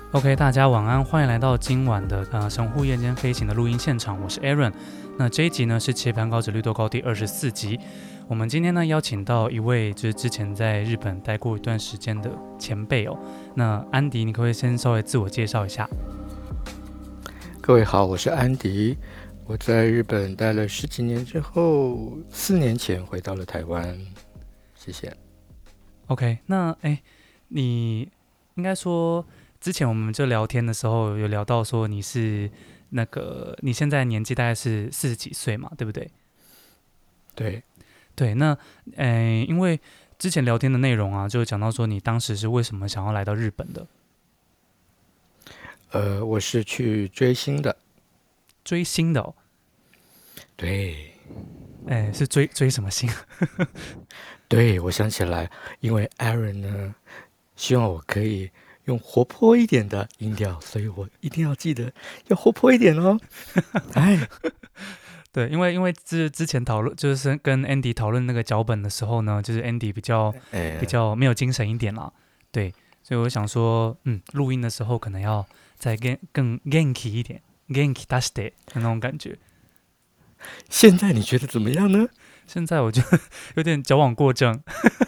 OK，大家晚安，欢迎来到今晚的神户夜间飞行的录音现场，我是 Aaron。那这一集呢是切盘高脂绿豆糕第24集。我们今天呢邀请到一位就是之前在日本待过一段时间的前辈哦。那安迪，你可不可以先稍微自我介绍一下？ 各位好，我是安迪。我在日本待了十几年之后，4年前回到了台湾。谢谢。 OK，那你应该说之前我们就聊天的时候有聊到说你是你现在年纪大概是40几岁嘛，对不对？ 对， 对，那因为之前聊天的内容啊，就讲到说你当时是为什么想要来到日本的？ 我是去追星的。 追星的哦。 对， 是追什么星？ 对，我想起来，因为 Aaron 呢，希望我可以用活泼一点的音调，所以我一定要记得要活泼一点哦。哎， 对，因为之前讨论就是跟 Andy 讨论那个脚本的时候呢，就是 Andy 比较没有精神一点啦。对，所以我想说，录音的时候可能要再更 ganky 一点，ganky 出して的那种感觉。 现在你觉得怎么样呢？ 现在我就有点矫枉过正。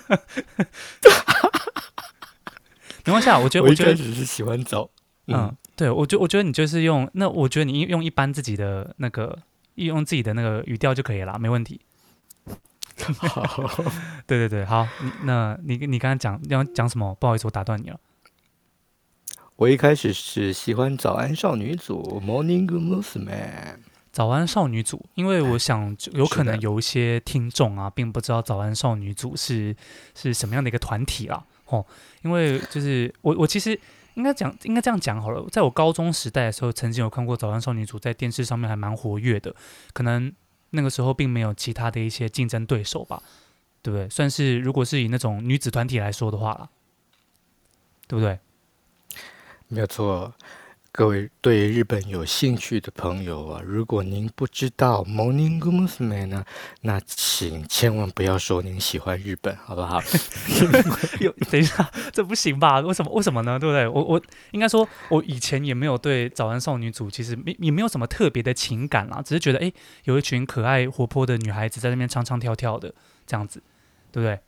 没关系啊，我觉得， 我一我觉得， 开始是喜欢找， 对，我觉得你就是用，那我觉得你用一般自己的用自己的那个语调就可以了，没问题。 好， 对对对，好，你刚才要讲什么？不好意思，我打断你了。 我一开始是喜欢早安少女组 Morning Musume。 早安少女组，因为我想有可能是的， 有一些听众啊，并不知道早安少女组是什么样的一个团体啦。哦，因为就是我其实应该这样讲好了，在我高中时代的时候，曾经有看过早安少女组在电视上面还蛮活跃的，可能那个时候并没有其他的一些竞争对手吧，对不对？算是如果是以那种女子团体来说的话啦，对不对？ 没有错。各位对日本有兴趣的朋友啊，如果您不知道 Morning Musume 呢，那请千万不要说您喜欢日本，好不好？ 等一下，这不行吧？为什么呢？对不对？我应该说，我以前也没有对早安少女组其实也没有什么特别的情感啦，只是觉得有一群可爱活泼的女孩子在那边唱唱跳跳的这样子，对不对？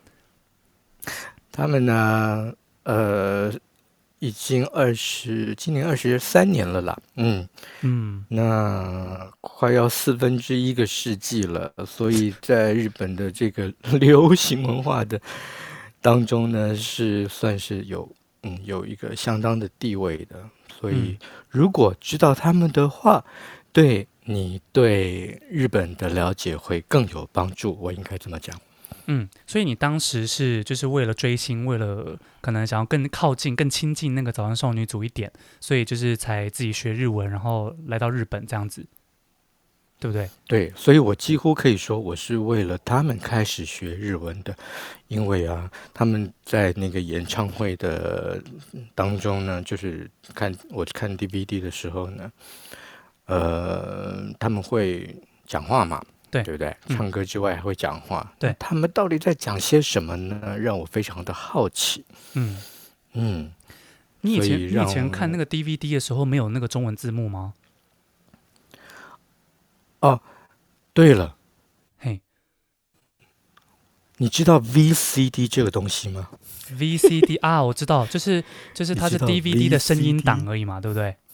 他们呢，已经今年23年了啦。 嗯那快要1/4个世纪了，所以在日本的这个流行文化的当中呢，算是有一个相当的地位的。所嗯以如果知道他们的话，对你对日本的了解会更有帮助，我应该这么讲。 所以你当时是就是为了追星，为了可能想要更靠近、更亲近那个早安少女组一点，所以就是才自己学日文，然后来到日本这样子，对不对？ 对，所以我几乎可以说我是为了他们开始学日文的，因为啊，他们在那个演唱会的当中呢，就是我看 DVD 的时候呢，他们会讲话嘛， 对， 对不对？ 嗯， 唱歌之外还会讲话，那对， 他们到底在讲些什么呢？让我非常的好奇。 嗯。 嗯， 你以所前你以以让前看那个 DVD 的时候没有那个中文字幕吗？ 哦，对了， 嘿你知道 VCD 这个东西吗？ ，VCD 啊，我知道，就是它是你知道 DVD 的声音档 VCD？ 而已嘛，对不对？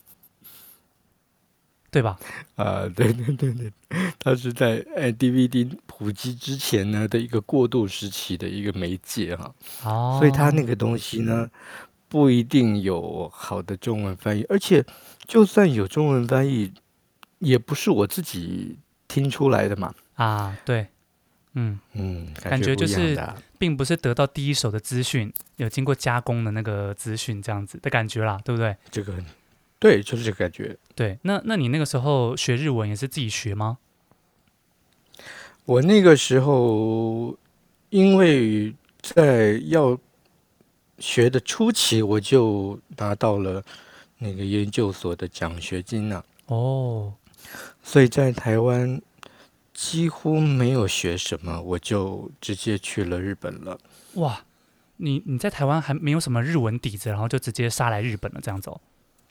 对吧？ 对对对对，它是在DVD 普及之前呢的一个过渡时期的一个媒介哈，所以它那哦， 个东西呢不一定有好的中文翻译，而且就算有中文翻译，也不是我自己听出来的嘛。 啊，对，嗯， 感感觉不觉就是一样的啊。 并不是得到第一手的资讯，有经过加工的那个资讯这样子的感觉啦，对不对？ 这个对，就是这个感觉。 对，那你那个时候学日文也是自己学吗？ 我那个时候因为在要学的初期，我就拿到了那个研究所的奖学金呢、 哦， 所以在台湾几乎没有学什么，我就直接去了日本了。 哇， 你在台湾还没有什么日文底子，然后就直接杀来日本了，这样子哦。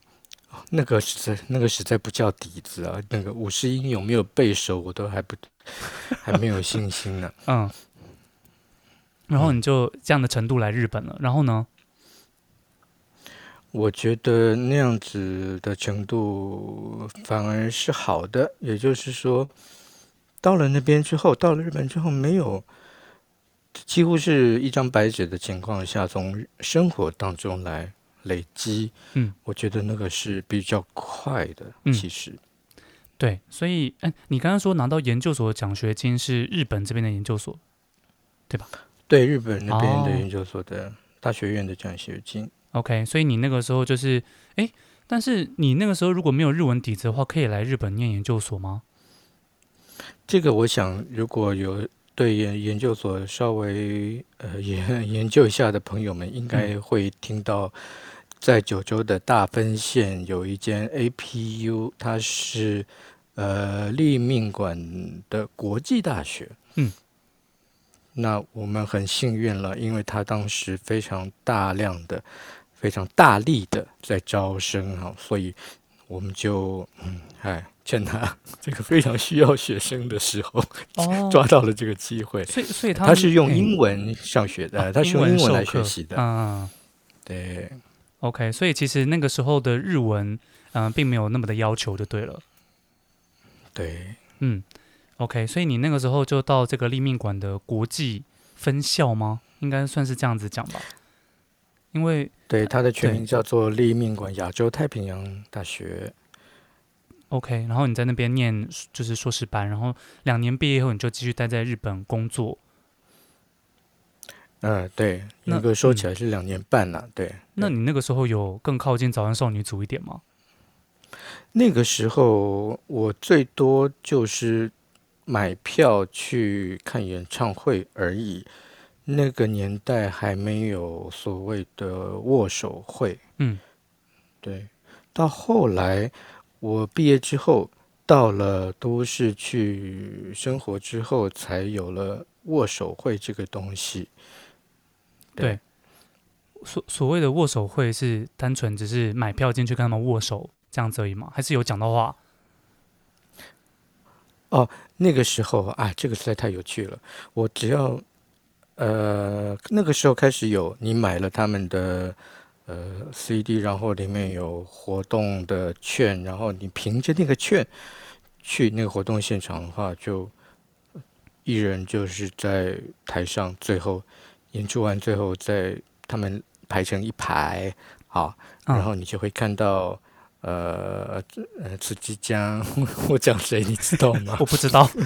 那个实在不叫底子啊，那个五十音有没有背熟，我都还没有信心呢。 嗯，然后你就这样的程度来日本了，然后呢？ 我觉得那样子的程度反而是好的，也就是说，到了那边之后，到了日本之后，没有几乎是一张白纸的情况下，从生活当中来累积， 嗯我觉得那个是比较快的。 嗯， 其实， 对，所以，你刚刚说拿到研究所的奖学金是日本这边的研究所，对吧？ 对日本那边的哦研究所的大学院的奖学金， ，OK，所以你那个时候就是，但是你那个时候如果没有日文底子的话，可以来日本念研究所吗？ 这个我想如果有对研究所稍微研究一下的朋友们，应嗯该会听到。在九州的大分县有一间 APU，它是立命馆的国际大学。 嗯， 那我们很幸运了，因为他当时非常大量的、非常大力的在招生哈，所以我们就趁他这个非常需要学生的时候， 哦， 抓到了这个机会。 所以他他是用英文上学的，他是英文用英文来学授课， 习的。 嗯对。 ，OK，所以其实那个时候的日文，并没有那么的要求就对了， 对， 嗯，OK，所以你那个时候就到这个立命馆的国际分校吗？应该算是这样子讲吧，因为对，它的全对名叫做立命馆亚洲太平洋大学。 ，OK，然后你在那边念就是硕士班，然后2年毕业后你就继续待在日本工作， 对， 那一个说起来是2年半了。对对， 那你那个时候有更靠近早安少女组一点吗？ 那个时候我最多就是买票去看演唱会而已。那个年代还没有所谓的握手会。 嗯， 对，到后来我毕业之后，到了都市去生活之后，才有了握手会这个东西。对。 对，所谓的握手会是单纯只是买票进去跟他们握手这样子而已吗？还是有讲到话？ 哦，那个时候啊，这个实在太有趣了。我只要那个时候开始有你买了他们的CD，然后里面有活动的券，然后你凭着那个券去那个活动现场的话，就艺人就是在台上最后演出完，最后在他们排成一排，好，然嗯， 后你就会看到。慈济江，我讲谁你知道吗？ 我不知道。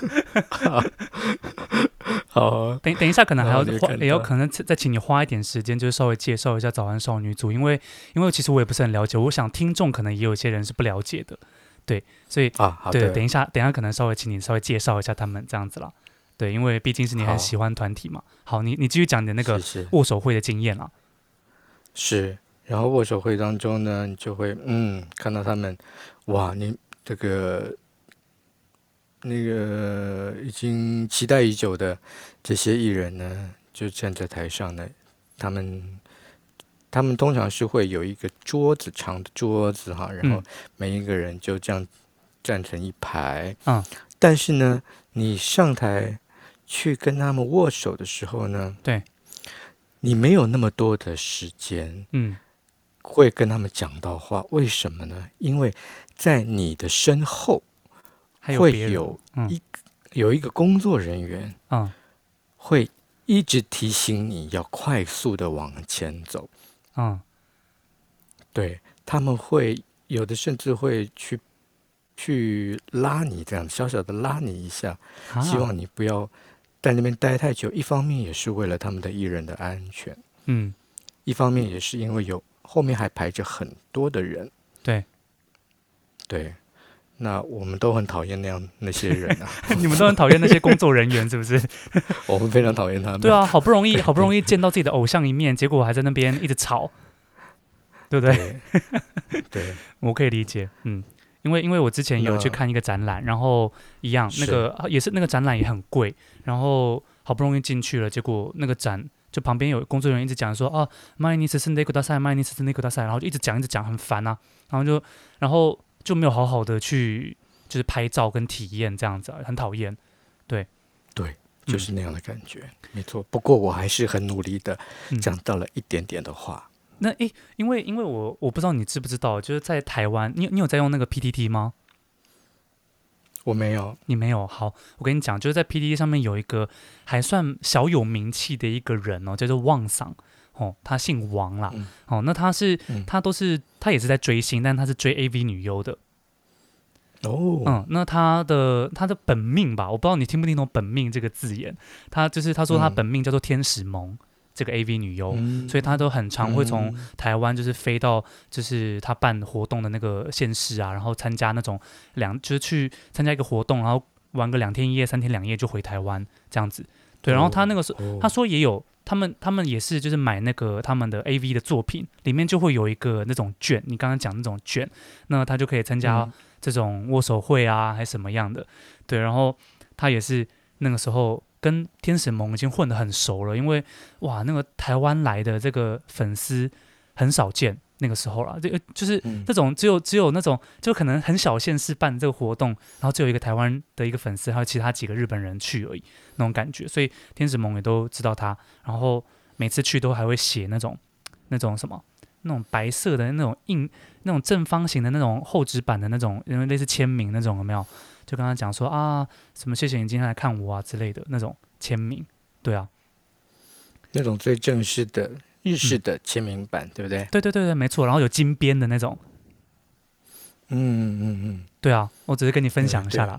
好， 等一下，可能还然后就要花， 看到， 也有可能再请你花一点时间，就是稍微介绍一下早安少女组，因为其实我也不是很了解，我想听众可能也有一些人是不了解的，对，所以对， 好的， 等一下可能稍微请你稍微介绍一下他们这样子啦，对，因为毕竟是你很喜好， 欢团体嘛。好，你继续讲你的那个是是握手会的经验啦。 是。然后握手会当中呢，你就会看到他们，哇，你这个那个已经期待已久的这些艺人呢，就站在台上呢，他们他们通常是会有一个桌子，长的桌子哈，然后嗯每一个人就这样站成一排。 嗯， 但是呢，你上台去跟他们握手的时候呢， 对， 你没有那么多的时间嗯， 会跟他们讲到话。为什么呢？因为在你的身后会还有别人， 有一个工作人员嗯会一直提醒你要快速的往前走。 嗯， 对，他们会有的甚至会去拉你，这样小小的拉你一下，希啊， 望你不要在那边待太久。一方面也是为了他们的艺人的安全， 嗯， 一方面也是因为后面还排着很多的人。 对， 对，那我们都很讨厌那些人啊， 你们都很讨厌那些工作人员是不是？ 我们非常讨厌他们。 对啊，好不容易见到自己的偶像一面，结果还在那边一直吵，对不对？ 对对， 我可以理解，因为我之前有去那看一个展览，然后一样，那是个也是那个展览也很贵，然后好不容易进去了，结果那个展就旁边有工作人员一直讲说啊，毎日進んでください，毎日進んでください，然后就一直讲，很烦啊，然后就没有好好的去就是拍照跟体验这样子啊，很讨厌。对对，就是那样的感觉，没错。不过我还是很努力的讲到了一点点的话。 那因为我不知道你知不知道，就是在台湾，你有在用那个 PTT 吗？ 我没有。 你没有？好，我跟你讲，就是在 PTT 上面有一个还算小有名气的一个人哦，叫做旺桑哦，他姓王啦。哦，那他也是在追星，但他是追 AV 女优的。 哦， 那他的本命吧，我不知道你听不听懂"本命"这个字眼。他说他本命叫做天使萌。这个 AV 女优，所以他都很常会从台湾就是飞到就是他办活动的那个县市啊，然后参加那种就是去参加一个活动，然后玩个2天1夜3天2夜就回台湾这样子。对，然后他那个时候他说也有他们也是就是买那个他们的 AV 的作品，里面就会有一个那种券，你刚刚讲那种券，那他就可以参加这种握手会啊，还是什么样的。对，然后他也是那个时候跟天使萌已经混得很熟了，因为哇，那个台湾来的这个粉丝很少见，那个时候啦，就是那种只有那种就可能很小县市办这个活动，然后只有一个台湾的一个粉丝，还有其他几个日本人去而已，那种感觉，所以天使萌也都知道他，然后每次去都还会写那种什么。那种白色的那种正方形的那种厚纸板的那种，因为类似签名那种，有没有？就跟他讲说啊，什么谢谢你今天来看我啊之类的那种签名。对啊， 那种最正式的日式的签名版，对不对？ 对，没错。然后有金边的那种。对啊，我只是跟你分享一下啦。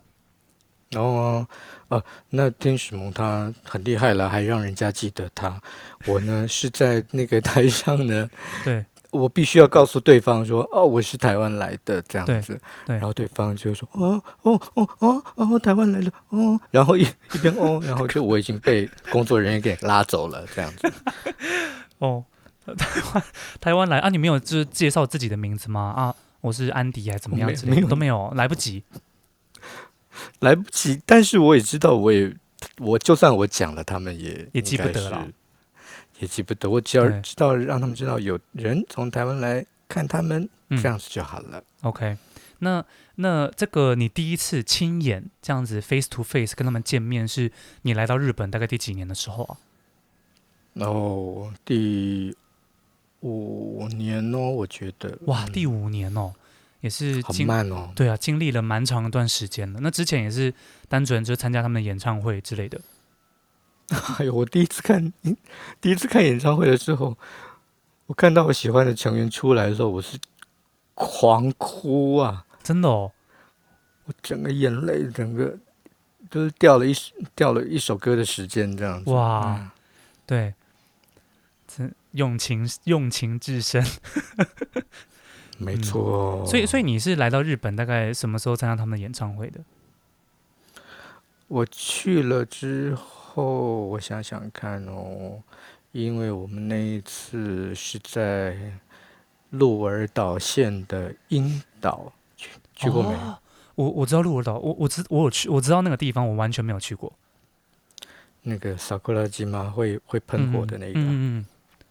那天使萌他很厉害了，还让人家记得他。我呢是在那个台上呢， 对， 我必须要告诉对方说，我是台湾来的这样子， 对， 然后对方就说，台湾来了，然后一边然后就我已经被工作人员给拉走了这样子。 台湾来啊，你没有就是介绍自己的名字吗？啊，我是安迪还是怎么样子？都没有，来不及。 但是我也知道，我就算我讲了，他们也记不得了， 也记不得。我只要知道让他们知道有人从台湾来看他们，这样子就好了。 OK， 那这个你第一次亲眼这样子 face to face 跟他们见面，是你来到日本大概第几年的时候啊？ 第5年哦，我觉得。 哇，第5年哦。也是好慢哦。 对啊，经历了蛮长一段时间了。那之前也是单纯就是参加他们的演唱会之类的。 我第一次看演唱会的时候，我看到我喜欢的成员出来的时候，我是狂哭啊！ 真的哦， 我整个眼泪，整个就是掉了一首歌的时间这样子。 哇，对，用情至深。 没错。 所以你是来到日本大概什么时候参加他们的演唱会的？ 我去了之后，我想想看哦，因为我们那一次是在鹿儿岛县的樱岛，去过没？ 我知道鹿儿岛，我有去，我知道那个地方，我完全没有去过。 那个桜島会喷火的那个。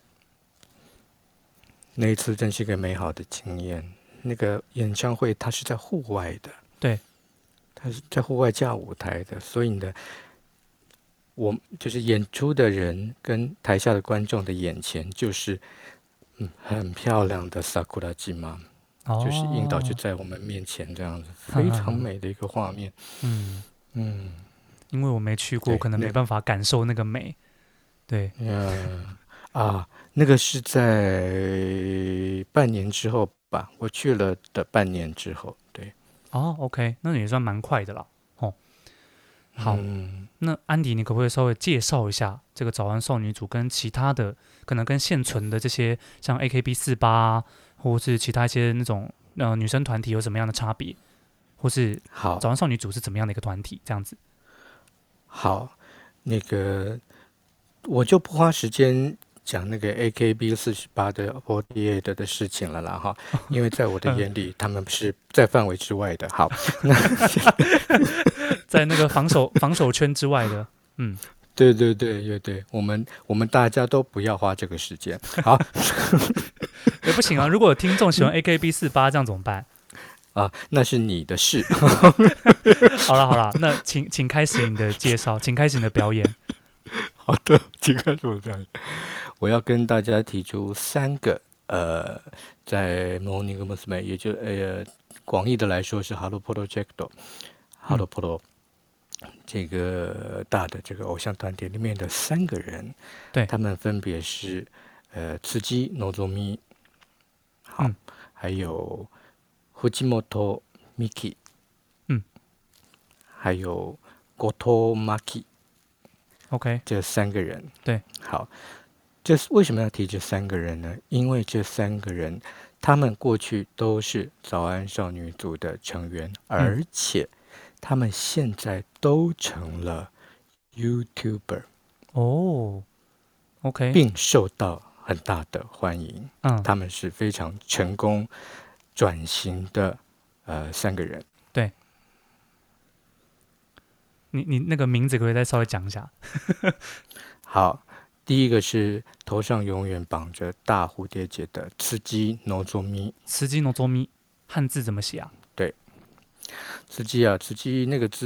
那一次真是一个美好的经验。那个演唱会它是在户外的， 对， 它是在户外架舞台的，所以呢，我就是演出的人跟台下的观众的眼前就是很漂亮的桜島，就是樱岛就在我们面前这样子，非常美的一个画面。 因为我没去过，可能没办法感受那个美。对， 那个是在半年之后吧，我去了的半年之后，对。 OK， 那也算蛮快的啦。好，那安迪，你可不可以稍微介绍一下这个早安少女组跟其他的可能跟现存的这些像 AKB48 啊，或是其他一些那种女生团体有什么样的差别，或是早安少女组是怎么样的一个团体？这样子。 好，那个我就不花时间讲那个 AKB48的 48的事情了啦哈，因为在我的眼里，他们是在范围之外的。好， 在那个防守圈之外的， 对对对对对，我们大家都不要花这个时间。好也不行啊，如果有听众喜欢 AKB48，这样怎么办？ 啊，那是你的事。 好了好了，那请开始你的介绍，请开始你的表演。 好的，请看我这样。我要跟大家提出三个在 Morning Musume，也就广义的来说是 Hello Project、Hello 嗯， Pro 这个大的这个偶像团体里面的三个人， 对， 他们分别是刺激 Nozomi，好， 嗯还有 Fujimoto Miki， 嗯还有 Goto Maki ，OK， 这三个人。 对， 好，这是为什么要提这三个人呢？因为这三个人，他们过去都是早安少女组的成员， 嗯， 而且他们现在都成了 YouTuber， 哦，OK， 并受到很大的欢迎。 嗯， 他们是非常成功转型的三个人。 对你那个名字可不可以再稍微讲一下？ 好，第一个是头上永远绑着大蝴蝶结的刺激 Nozomi。 慈鸡诺多咪，汉字怎么写啊？ 对，刺激啊，刺激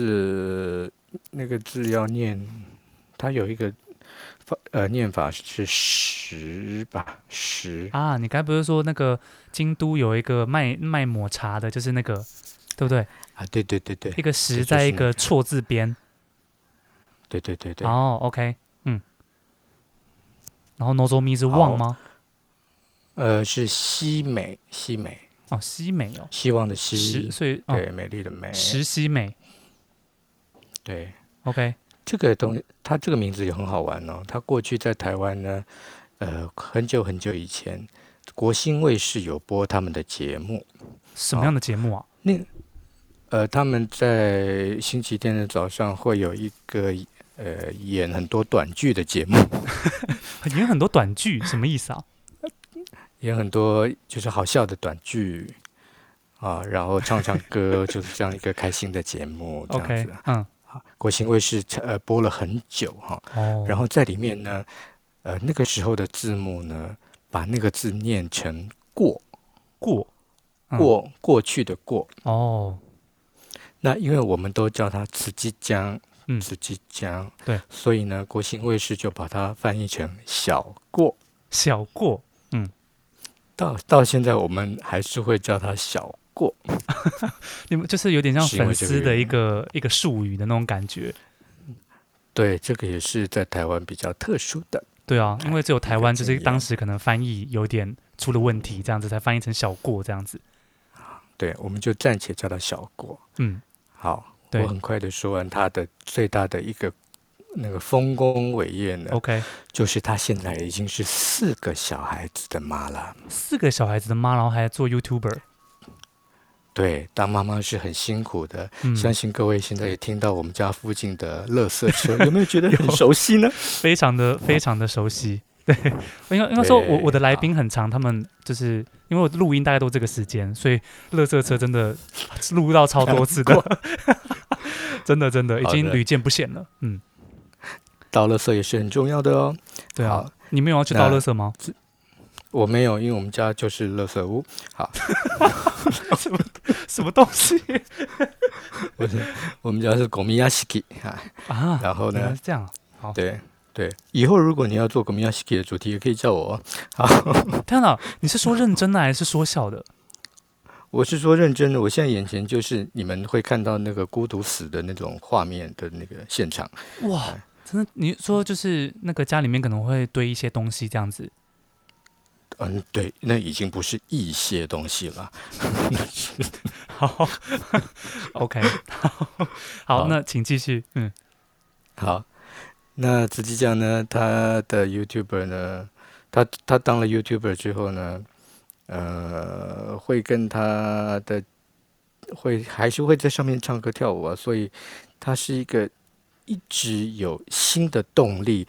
那个字要念，它有一个念法是十吧，十啊，你该不是说那个京都有一个卖抹茶的，就是那个，对不对？ 啊，对对对对， 一个对， 十在一就是那个， 个错字边。 对对对对， 哦，OK，嗯，然后 nozomi 是旺好， 吗？ 是西美， 哦，西美哦， 希望的希， 所以哦， 对，美丽的美， 石西美对， ，OK， 这个东西，它这个名字也很好玩哦。它过去在台湾呢，很久很久以前，国新卫视有播他们的节目什么样啊、 的节目啊？ 那他们在星期天的早上会有一个演很多短剧的节目， 演很多短剧，什么意思啊演很多就是好笑的短剧啊，然后唱唱歌，就是这样一个开心的节目这样 ？OK， 子。 嗯， 国新卫视播了很久哈、然哦， 后在里面呢，那个时候的字幕呢，把那个字念成过过，嗯， 过去的过。 哦， 那因为我们都叫它慈济江， 嗯， 慈济江， 对， 所以呢，国新卫视就把它翻译成小过。 小过，嗯， 到现在，我们还是会叫它小过， 你们就是有点像是因为这个粉丝的一原因。 个一个术语的那种感觉。 对，这个也是在台湾比较特殊的对啊，因为只有一个台湾就是经验。 当时可能翻译有点出了问题，这样子才翻译成小过这样子。 对，我们就暂且叫它小过。 嗯， 好，我对很快的说完它的最大的一个那个丰功伟业呢， ，OK， 就是她现在已经是4个小孩子的妈了。 4个小孩子的妈，然后还做 YouTuber， 对，当妈妈是很辛苦的，相嗯， 信各位现在也听到我们家附近的垃圾车，有没有觉得很有熟悉呢？ 非常的熟悉。对，应该说我对， 的来好， 宾很长，他们就是因为我录音大概都这个时间，所以垃圾车真的录到超多次的， 过， 真的已好的， 经屡见不鲜了。嗯， 倒垃圾也是很重要的哦。 对啊， 好， 你们有要去倒垃那圾吗？ 我没有，因为我们家就是垃圾屋。好， 什么什么东西我是我们家是狗咪亚西基啊。 啊？ 然后呢， 原来是这样啊。好， 对对，以后如果你要做狗咪亚西基的主题，也可以叫我哦。好， 天哪，你是说认真的还是说笑的？ 我是说认真的，我现在眼前就是你们会看到那个孤独死的那种画面的那个现场。 哇，真的，你说就是那个家里面可能会堆一些东西这样子。 嗯，对，那已经不是一些东西了。 好，OK，好， 好， 那请继续。嗯， 好，那慈济酱呢，他的 YouTuber 呢，他当了 YouTuber 之后呢，会跟他的还是会在上面唱歌跳舞啊，所以他是一个一直有新的动力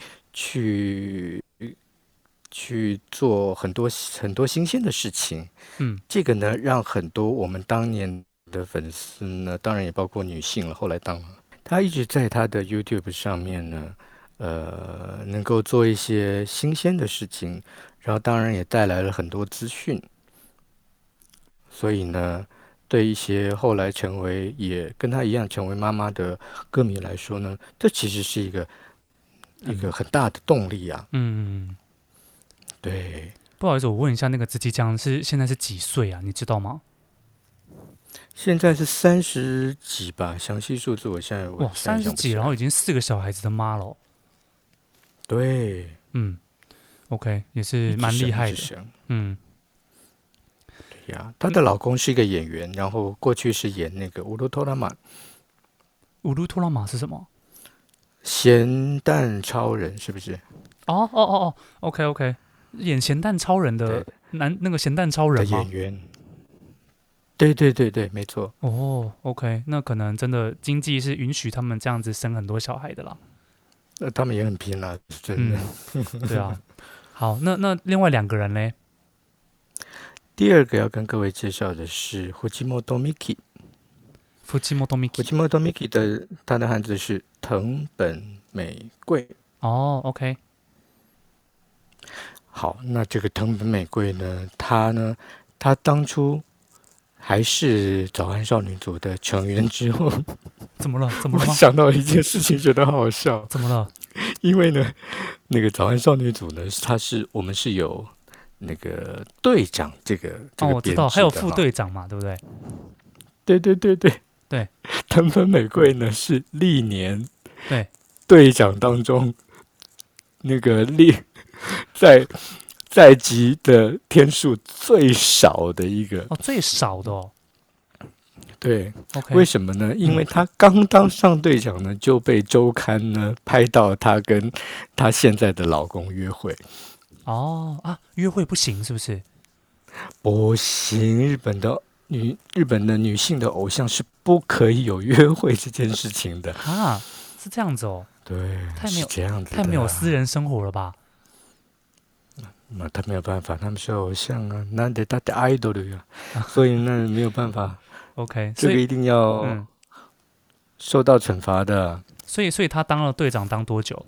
去做很多很多新鲜的事情。 嗯， 这个呢，让很多我们当年的粉丝呢，当然也包括女性了，后来当了，他一直在他的 YouTube 上面呢， 能够做一些新鲜的事情，然后当然也带来了很多资讯，所以呢，对一些后来成为也跟他一样成为妈妈的歌迷来说呢，这其实是一个很大的动力啊。 嗯， 对， 不好意思，我问一下，那个子吉江现在是几岁啊？你知道吗？ 现在是30几吧，详细数字我哇， 现在 30几，然后想不起来。 已经4个小孩子的妈了哦。 对， 嗯，OK，也是一直生一蛮厉害的。 直生。 嗯， 对呀，她的老公是一个演员，然后过去是演那个《乌鲁托拉玛》 乌鲁托拉玛是什么？ 咸蛋超人，是不是？ 哦，OK OK，演咸蛋超人的对那个咸蛋超人的吗？ 演员。对对对对，没错。 哦，OK，那可能真的经济是允许他们这样子生很多小孩的啦。 他们也很拼啦，真的。 嗯，对啊。好，那另外2个人嘞？ 第二个要跟各位介绍的是胡吉莫多 Miki。 夫妻莫多米基。 胡吉莫多 Miki 的他的汉字是藤本美贵。 哦，OK。 好，那这个藤本美贵呢，他当初还是早安少女组的成员之后， 怎么了？怎么我了吗？ 想到一件事情，觉得好好笑。 怎么了？ 因为呢，那个早安少女组呢，我们是有那个队长这哦， 个我知道，还有副编制的哈。 队长嘛，对不对？ 对对对对， 对藤本美贵呢是历年对。 队长当中那个在在籍的天数最少的一个。 哦，最少的哦。 对， OK。 为什么呢？因为他刚当上队长呢，就被周刊呢拍到他跟他现在的老公约会。 哦啊，约会不行是不是？ 不行，日本的女性的偶像是不可以有约会这件事情的。 啊，是这样子哦。 对，是太没有这样子的。 太没有私人生活了吧？ 那他没有办法，他们是偶像啊，那得他的 idol 啊，所以那没有办法， OK，所以这个一定要嗯， 受到惩罚的。 所以他当了队长当多久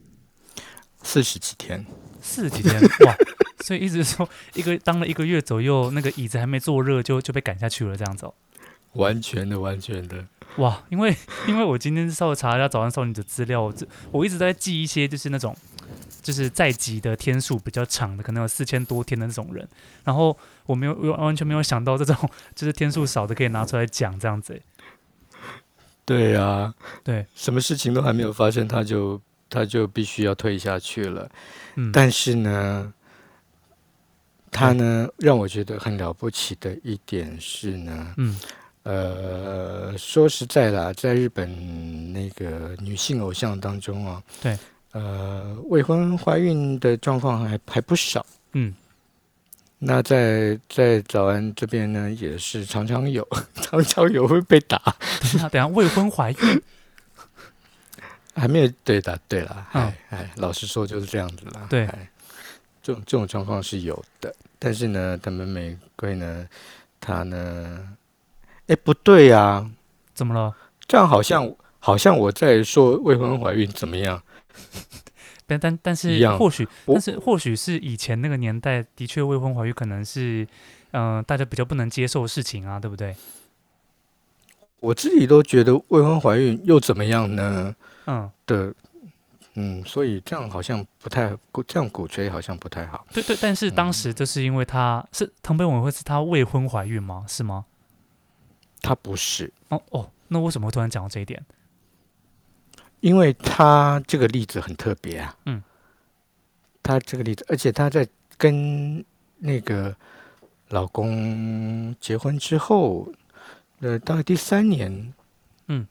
40几天。 ？40几天哇！所以一直说当了1个月左右，那个椅子还没坐热就被赶下去了，这样子哦。 完全的，完全的。 哇，因为我今天稍微查一下早安少女的资料，我一直在记一些就是那种就是在籍的天数比较长的，可能有4000多天的那种人，然后我完全没有想到这种就是天数少的可以拿出来讲这样子。 对啊， 对。 什么事情都还没有发生，他就必须要退下去了。 嗯， 但是呢，他呢让我觉得很了不起的一点是呢， 嗯说实在啦，在日本那个女性偶像当中啊， 对。 未婚怀孕的状况还不少。 嗯， 那在早安这边呢，也是常常有，常常有会被打。 等一下未婚怀孕。 还没有对的，对啦， 嗯老实说就是这样子啦。 对。 这种状况是有的，但是呢，他们玫瑰呢，他呢，哎，不对啊， 怎么了？ 这样好像我在说未婚怀孕怎么样但一样。 或许是以前那个年代的确未婚怀孕可能是大家比较不能接受的事情啊，对不对？ 我自己都觉得未婚怀孕又怎么样呢？ 嗯， 的，所以这样好像不太，这样鼓吹好像不太好。 对对，但是当时就是因为他是藤本文惠是他未婚怀孕吗？是吗？ 他不是， 哦，那为什么会突然讲到这一点？ 因为他这个例子很特别啊。 嗯， 他这个例子，而且他在跟那个老公结婚之后，大概第3年， 嗯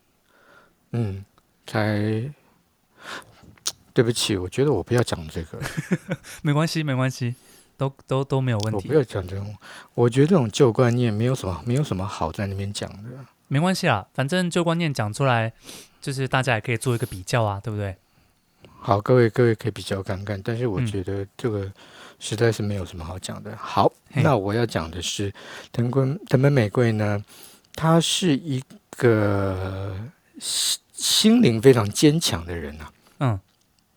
才。对不起，我觉得我不要讲这个， 没关系没关系，都没有问我不题。 要讲这种。我觉得这种旧观念没有什么好在那边讲的。 没关系啦，反正旧观念讲出来，就是大家也可以做一个比较啊，对不对？ 好，各位可以比较看看，但是我嗯觉得这个实在是没有什么好讲的。好， 嘿那我要讲的是藤本美贵呢，她是一个心灵非常坚强的人啊。 嗯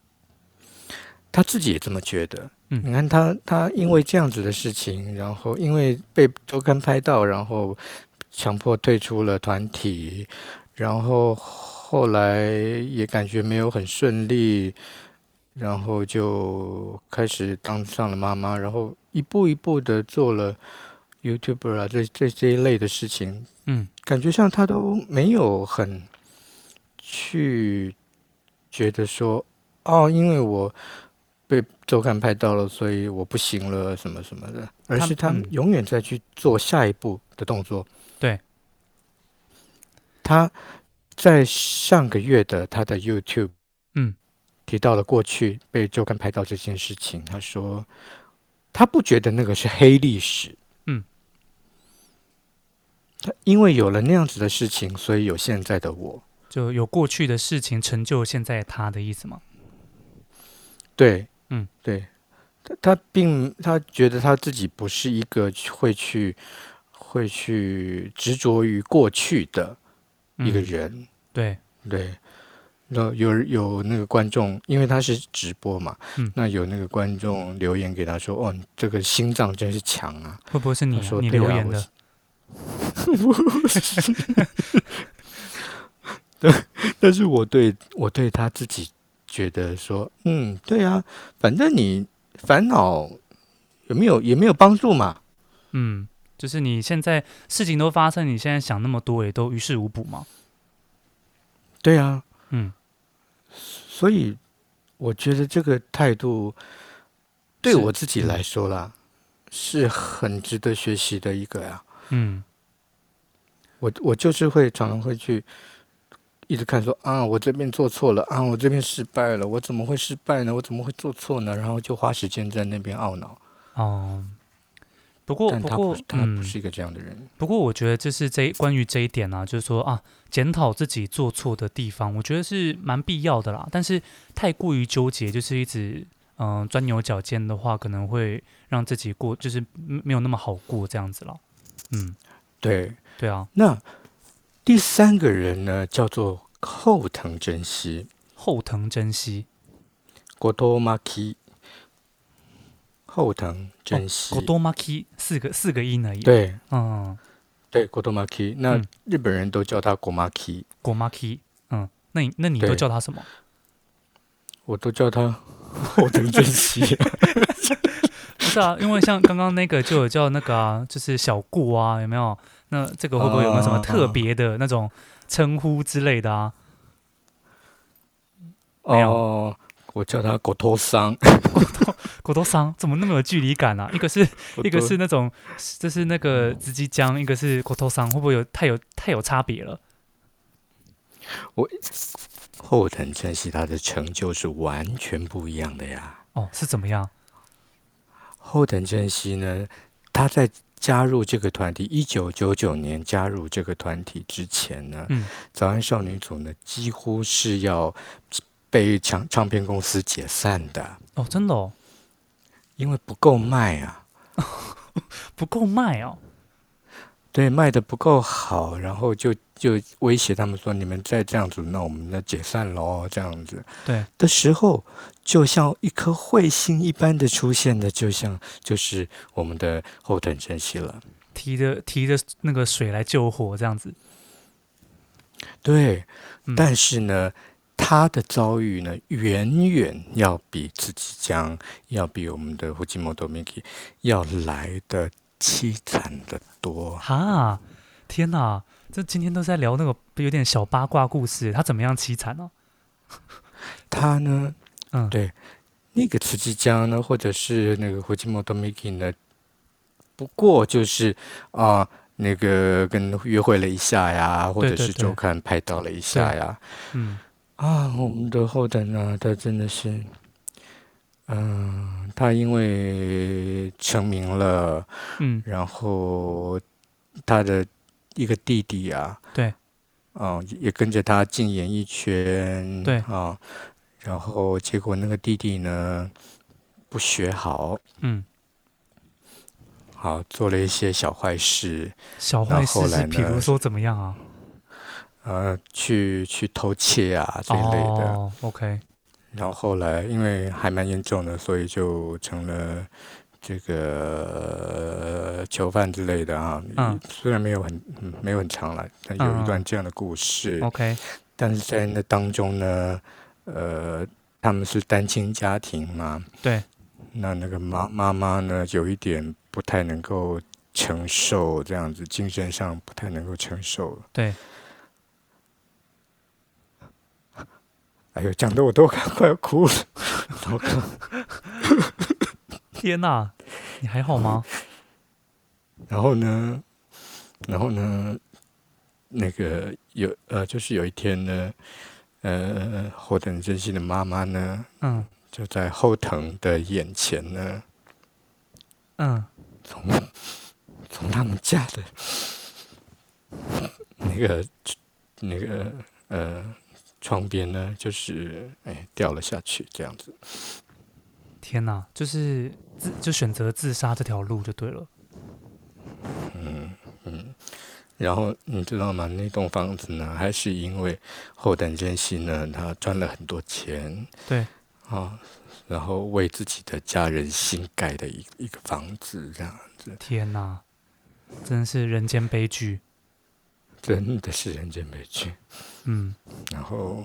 他自己也这么觉得。 嗯你看他因为这样子的事情，然后因为被周刊拍到，然后强迫退出了团体，然后后来也感觉没有很顺利，然后就开始当上了妈妈，然后一步一步的做了 YouTuber 啊，这一类的事情， 嗯感觉上他都没有很去觉得说，哦，因为我被周刊拍到了，所以我不行了什么什么的，而是他永远在去做下一步的动作。 对， 他在上个月的他的 YouTube 嗯提到了过去被周刊拍到这件事情，他说他不觉得那个是黑历史， 嗯， 他因为有了那样子的事情，所以有现在的我。 就有过去的事情成就现在他的意思吗？ 对， 嗯对，他觉得他自己不是一个会去执着于过去的一个嗯， 人。 对， 对，那有那个观众，因为他是直播嘛， 嗯， 那有那个观众留言给他说：“哦，你这个心脏真是强啊！” 会不会是你啊？ 他说： 你 “对啊， 留言的？ 但是我对他自己觉得说，对啊，反正你烦恼也没有帮助嘛。 嗯，就是你现在事情都发生，你现在想那么多也都于事无补嘛。 对啊， 嗯， 所以我觉得这个态度对是， 我自己来说啦，是很值得学习的一个呀。 嗯我就是会常常会去一直看说啊，我这边做错了啊，我这边失败了，我怎么会失败呢？我怎么会做错呢？然后就花时间在那边懊恼。 哦，不过但不过， 他不是一个这样的人。 不过我觉得这是关于这一点啊，就是说啊，检讨自己做错的地方，我觉得是蛮必要的啦。但是太过于纠结，就是一直钻牛角尖的话，可能会让自己过就是没有那么好过这样子了。嗯， 对， 对啊， 那第三个人呢，叫做后藤真希后藤真希 （Gotomaki）。后藤哦真希， ，Gotomaki 四个音而已啊。 对嗯对，Gotomaki。那嗯日本人都叫他 Gomaki， ，Gomaki，那你都对， 叫他什么？ 我都叫他后藤真希。 不是啊，因为像刚刚那个就有叫那个啊，就是小顾啊，有没有？那这个会不会有没有什么特别的那种称呼之类的啊？没有， 哦，我叫他狗头桑。 狗头桑怎么那么有距离感啊？一个是那种就是那个直击江，一个是狗头桑，会不会太有差别了？ 我后藤真希他的成就是完全不一样的呀。 哦，是怎么样？ 后藤真希呢，他在加入这个团体1999年加入这个团体之前呢， 嗯， 早安少女组呢几乎是要被唱片公司解散的， 哦，真的哦， 因为不够卖啊。 不够卖哦。 对，卖的不够好，然后就威胁他们说，你们再这样子，那我们要解散喽。这样子对， 的时候，就像一颗彗星一般的出现的，就是我们的后藤真希了。 提着那个水来救火这样子。 对， 嗯， 但是呢，他的遭遇呢，远远要比自己将要比我们的藤本美貴要来的凄惨的多。 哈，天哪！这今天都在聊那个有点小八卦故事，他怎么样凄惨呢？ 他呢， 嗯， 对，那个慈济江呢，或者是那个藤本美貴呢，不过就是那个跟约会了一下呀，或者是周对对对刊拍到了一下对， 呀。 嗯我们的后藤啊，他真的是，他因为成名了， 嗯， 然后他的一个弟弟啊， 对也跟着他进演艺圈对， 然后结果那个弟弟呢不学好， 嗯， 好做了一些小坏事， 小那坏事是后来呢， 比如说怎么样啊？ 去偷窃啊这一类的， 哦，OK， 然后后来因为还蛮严重的，所以就成了这个囚犯之类的啊。 嗯虽然没有很长了，但有一段嗯这样的故事。 ，OK， 但是在那当中呢，呃，他们是单亲家庭嘛， 对， 那个妈妈呢，有一点不太能够承受这样子，精神上不太能够承受。 对， 哎呦，讲的我都快要哭了。糟糕。 天哪，你还好吗？ 然后呢，那个就是有一天呢，后藤真希的妈妈呢， 嗯就在后藤的眼前呢， 嗯， 从他们家的那个窗边呢，就是掉了下去，这样子。 天哪，就是就选择自杀这条路就对了。 然后你知道吗？那栋房子呢，还是因为后藤真希呢，他赚了很多钱对， 啊，然后为自己的家人新盖的一个房子，这样子。 天哪，真的是人间悲剧。 真的是人间悲剧。 嗯， 然后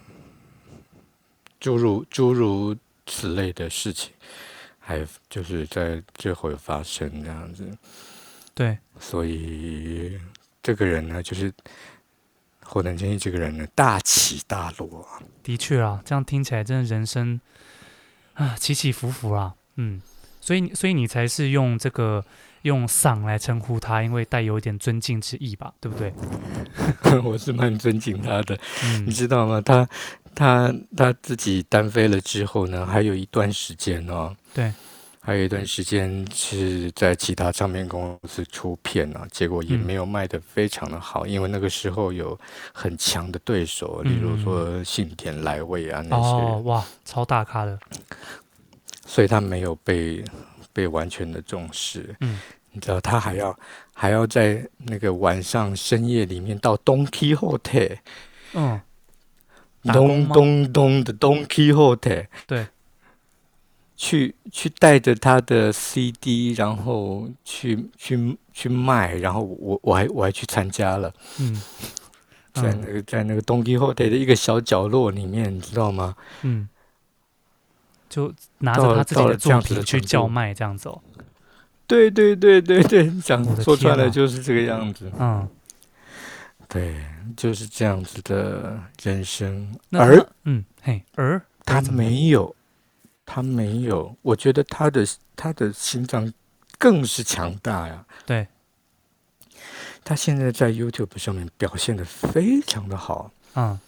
诸如此类的事情，还就是在最后有发生这样子。 对， 所以这个人呢，就是后藤真一这个人呢，大起大落。 的确啊，这样听起来真的人生啊起起伏伏啦。嗯，所以你才是用这个用丧来称呼他，因为带有一点尊敬之意吧，对不对？ 我是蛮尊敬他的，你嗯， 知道吗？他自己单飞了之后呢，还有一段时间哦， 对， 还有一段时间是在其他唱片公司出片啊，结果也嗯没有卖得非常的好，因为那个时候有很强的对手，例如说幸田来未啊那些人， 哇，超大咖的。 所以他没有被完全的重视。 嗯， 你知道他还要在那个晚上深夜里面到 Don Quixote， 嗯，打工咚吗？ 咚咚的 Don Quixote， 对， 去带着他的 CD，然后去卖，然后我还去参加了， 嗯在那个 Don Quixote 的一个小角落里面，你知道吗？ 嗯，就拿着他自己到的作了这样子的品去程度， 叫卖，这样子哦。 对对对对对， 我的说穿天啊！ 了就是这个样子。 嗯， 对，就是这样子的人生。 那而嘿， 他怎么了？ 没有，我觉得他的心脏更是强大呀。 对， 他现在在 YouTube 上面表现得非常的好。 嗯，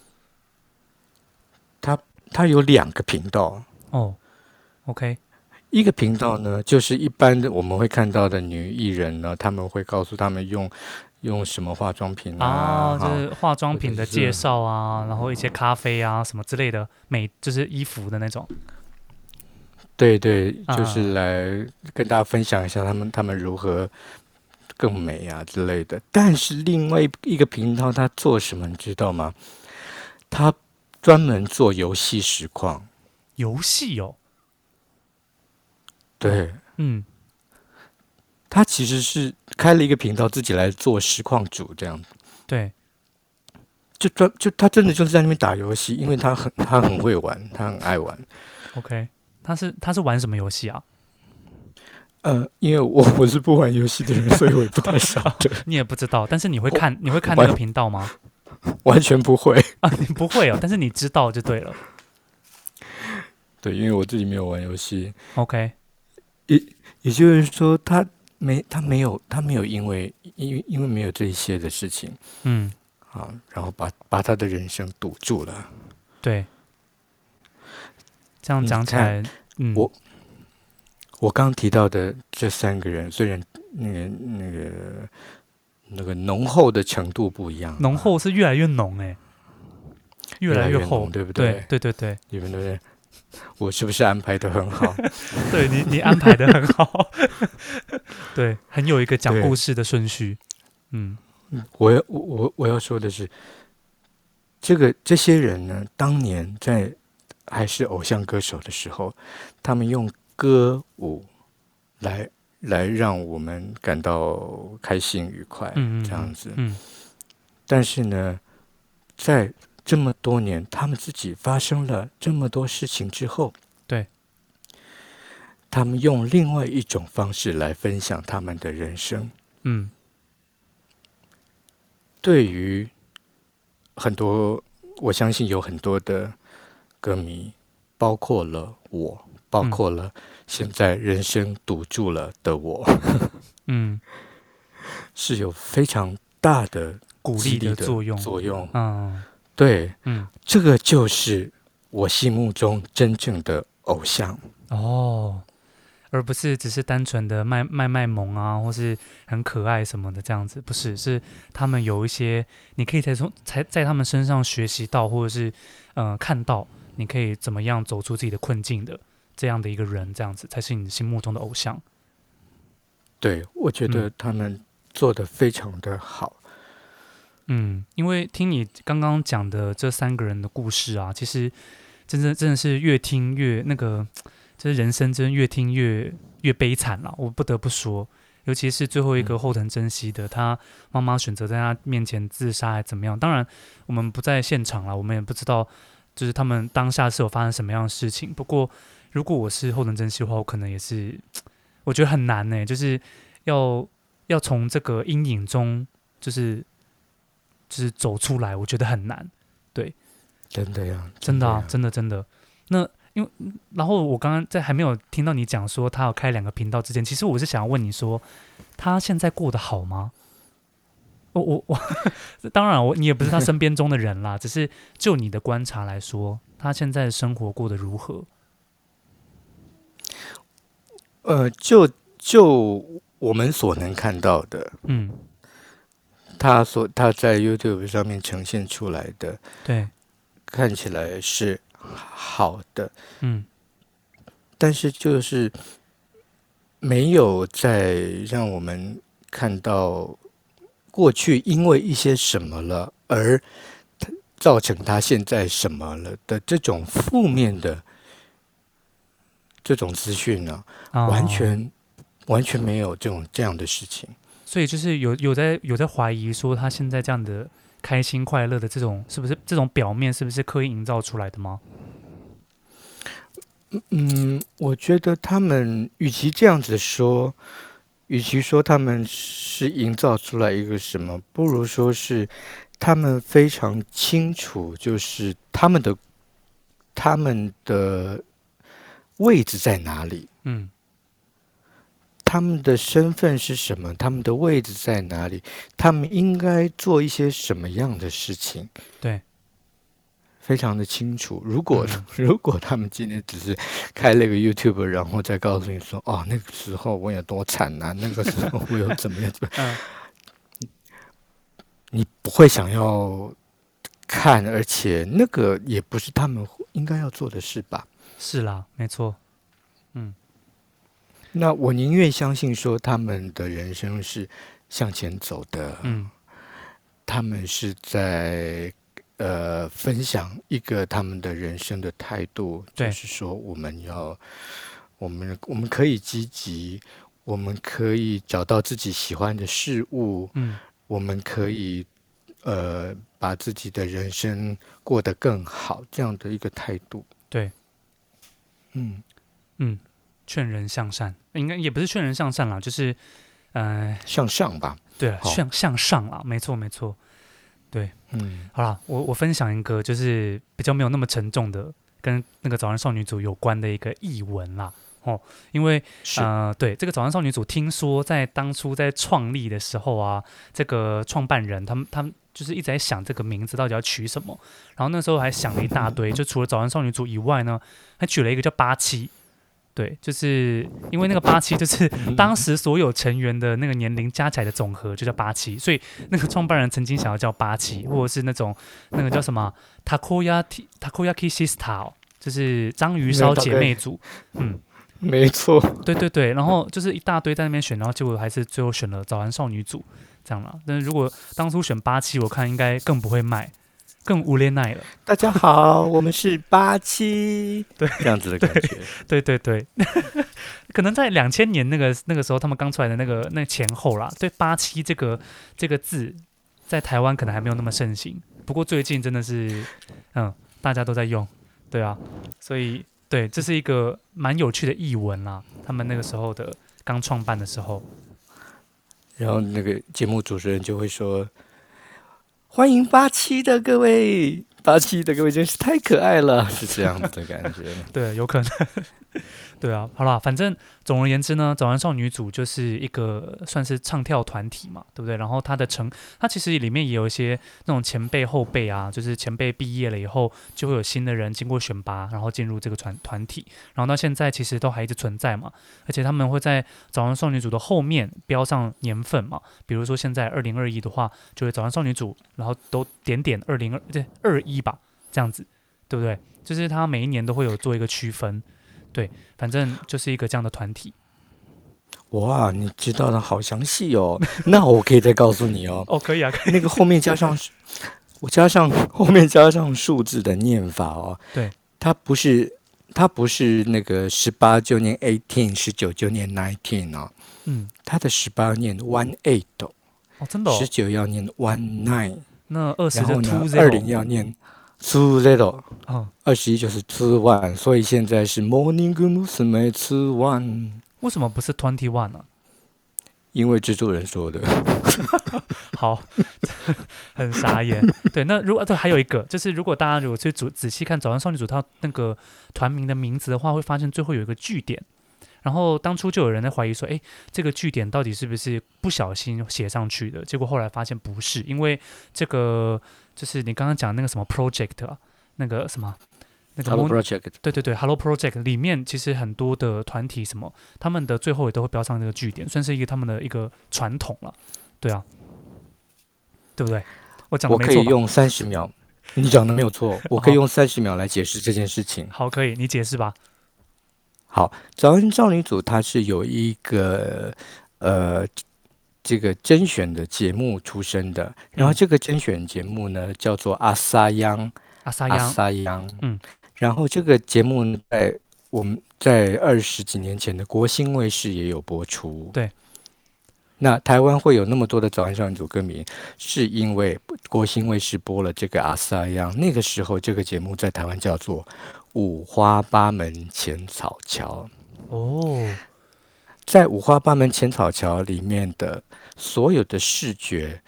他有2个频道， 哦，OK， 一个频道呢，就是一般的我们会看到的女艺人呢，他们会告诉他们用什么化妆品啊，哈， 就是化妆或者品的介是绍啊，然后一些咖啡啊什么之类的就是衣服的那种。 对对，就是啊， 来跟大家分享一下他们如何更美啊之类的。但是另外一个频道，他做什么你知道吗？他专门做游戏实况。 游戏哦， 对， 嗯， 他其实是开了一个频道，自己来做实况主这样子。 对， 就他真的就是在那边打游戏，因为他很会玩，他很爱玩。 OK，他是玩什么游戏啊？ 因为我是不玩游戏的人，所以我也不太晓得， 你也不知道，但是你会看那个完频道吗？ 完全不会。 啊，你不会哦，但是你知道就对了。 对，因为我自己没有玩游戏， OK， 也就是说他没有因为没有这一些的事情嗯， 啊，然后把他的人生堵住了。 对，这样讲起来， 我我刚提到的这3个人，虽然那个浓厚的程度不一样， 浓厚是越来越浓哎，越来越厚， 浓，对不对？对对对你们对不对？我是不是安排的很好？ 对，你安排的很好，对，很有一个讲故事的顺序。嗯， 我要说的是，这些人呢，当年在还是偶像歌手的时候，他们用歌舞来让我们感到开心愉快，这样子。但是呢，在这么多年，他们自己发生了这么多事情之后， 对， 他们用另外一种方式来分享他们的人生。对于很多，我相信有很多的歌迷，包括了我，包括了现在人生堵住了的我，是有非常大的鼓励的作用。 对，这个就是我心目中真正的偶像哦，而不是只是单纯的卖萌啊，或是很可爱什么的这样子，不是，是他们有一些你可以在他们身上学习到，或者是看到你可以怎么样走出自己的困境的这样的一个人，这样子才是你心目中的偶像。 对，我觉得他们做得非常的好。 因为听你刚刚讲的这3个人的故事啊，其实真的是越听越那个，这人生真越听越悲惨了。我不得不说，尤其是最后一个后藤真希的，他妈妈选择在他面前自杀，还怎么样？当然，我们不在现场了，我们也不知道，就是他们当下是有发生什么样的事情。不过，如果我是后藤真希的话，我可能也是，我觉得很难呢，就是要从这个阴影中，就是走出来，我觉得很难。对， 真的呀， 真的啊，真的。那因为，然后我刚刚在还没有听到你讲说他有开2个频道之前，其实我是想要问你说，他现在过得好吗？我当然你也不是他身边中的人啦，只是就你的观察来说，他现在的生活过得如何？ 就我们所能看到的，他在 YouTube 上面呈现出来的， 对， 看起来是好的，但是就是没有再让我们看到过去因为一些什么了而造成他现在什么了的这种负面的这种资讯呢，完全没有这样的事情。 所以就是有在怀疑说他现在这样的开心快乐的这种，是不是这种表面是不是刻意营造出来的吗？ 我觉得他们与其这样子说，与其说他们是营造出来一个什么，不如说是他们非常清楚，就是他们的位置在哪里。他们的身份是什么？他们的位置在哪里？他们应该做一些什么样的事情？ 对， 非常的清楚。如果他们今天只是开了一个 YouTube， 然后再告诉你说，哦，那个时候我有多惨啊，那个时候我有怎么样，你不会想要看，而且那个也不是他们应该要做的事吧？ 是啦，没错。 那我宁愿相信说他们的人生是向前走的，他们是在分享一个他们的人生的态度，就是说我们可以积极，我们可以找到自己喜欢的事物，我们可以把自己的人生过得更好，这样的一个态度。 对，劝人向善，应该也不是劝人向善啦，就是向上吧。 对，向上啦，没错。对，好啦，我分享一个就是比较没有那么沉重的，跟那个早安少女组有关的一个译文啦。因为对这个早安少女组，听说在当初在创立的时候啊，这个创办人他们就是一直在想这个名字到底要取什么，然后那时候还想了一大堆，就除了早安少女组以外呢，还取了一个叫87。对，就是因为那个87就是当时所有成员的那个年龄加起来的总和，就叫87，所以那个创办人曾经想要叫87，或者是那个叫什么 Takoyaki Sister，就是章鱼烧姐妹组。 没错。 对，然后就是一大堆在那边选，然后结果还是最后选了早安少女组这样啦。但是如果当初选87，我看应该更不会卖。 更无恋奈了。 大家好，我们是87， 对， 这样子的感觉。 对对对，可能在2000年那个时候，他们刚出来的那前后啦，对87这个字，在台湾可能还没有那么盛行，不过最近真的是，大家都在用，对啊，所以对，这是一个蛮有趣的译文啦，他们那个时候的刚创办的时候。 然后那个节目主持人就会说：“欢迎87的各位，87的各位真是太可爱了。”是这样子的感觉。 对，有可能。对啊，好啦，反正总而言之呢，早安少女组就是一个算是唱跳团体嘛，对不对？然后它其实里面也有一些那种前辈后辈啊，就是前辈毕业了以后，就会有新的人经过选拔，然后进入这个团体，然后到现在其实都还一直存在嘛，而且他们会在早安少女组的后面标上年份嘛，比如说现在2021的话，就会早安少女组，然后都点21吧，这样子，对不对？就是它每一年都会有做一个区分。对，反正就是一个这样的团体。 哇，你知道的好详细哦。那我可以再告诉你哦。 哦，可以啊，可以。 那个后面加上后面加上数字的念法哦。 对， 它不是那个18就念 18，19就念 19哦。它的18念 18 哦，真的哦。 19要念 19， 那20 然后就呢 20 20要念20， 哦。 21就是21，所以现在是 Morning Musume 21。 为什么不是21呢？ 因为制作人说的。 好，很傻眼。对，那如果还有一个，就是如果大家如果去仔细看早安少女组它那个团名的名字的话，会发现最后有一个句点。然后当初就有人在怀疑说，哎，这个句点到底是不是不小心写上去的？结果后来发现不是，因为这个就是你刚刚讲那个什么 project 啊，那个什么那个 Hello Project， 对对对 ，Hello Project 里面其实很多的团体什么，他们的最后也都会标上这个句点，算是一个他们的一个传统了。对啊，对不对？我讲的没错吧？ 我可以用30秒，你讲的没有错，我可以用30秒来解释这件事情。 好，可以，你解释吧。 好，早安少女组它是有一个这个甄选的节目出身的，然后这个甄选节目呢叫做阿萨央，然后这个节目我们在20几年前的国兴卫视也有播出。 对， 那台湾会有那么多的早安少女组歌迷，是因为国兴卫视播了这个阿萨央，那个时候这个节目在台湾叫做五花八门浅草桥。 哦， 在五花八门浅草桥里面的所有的视觉，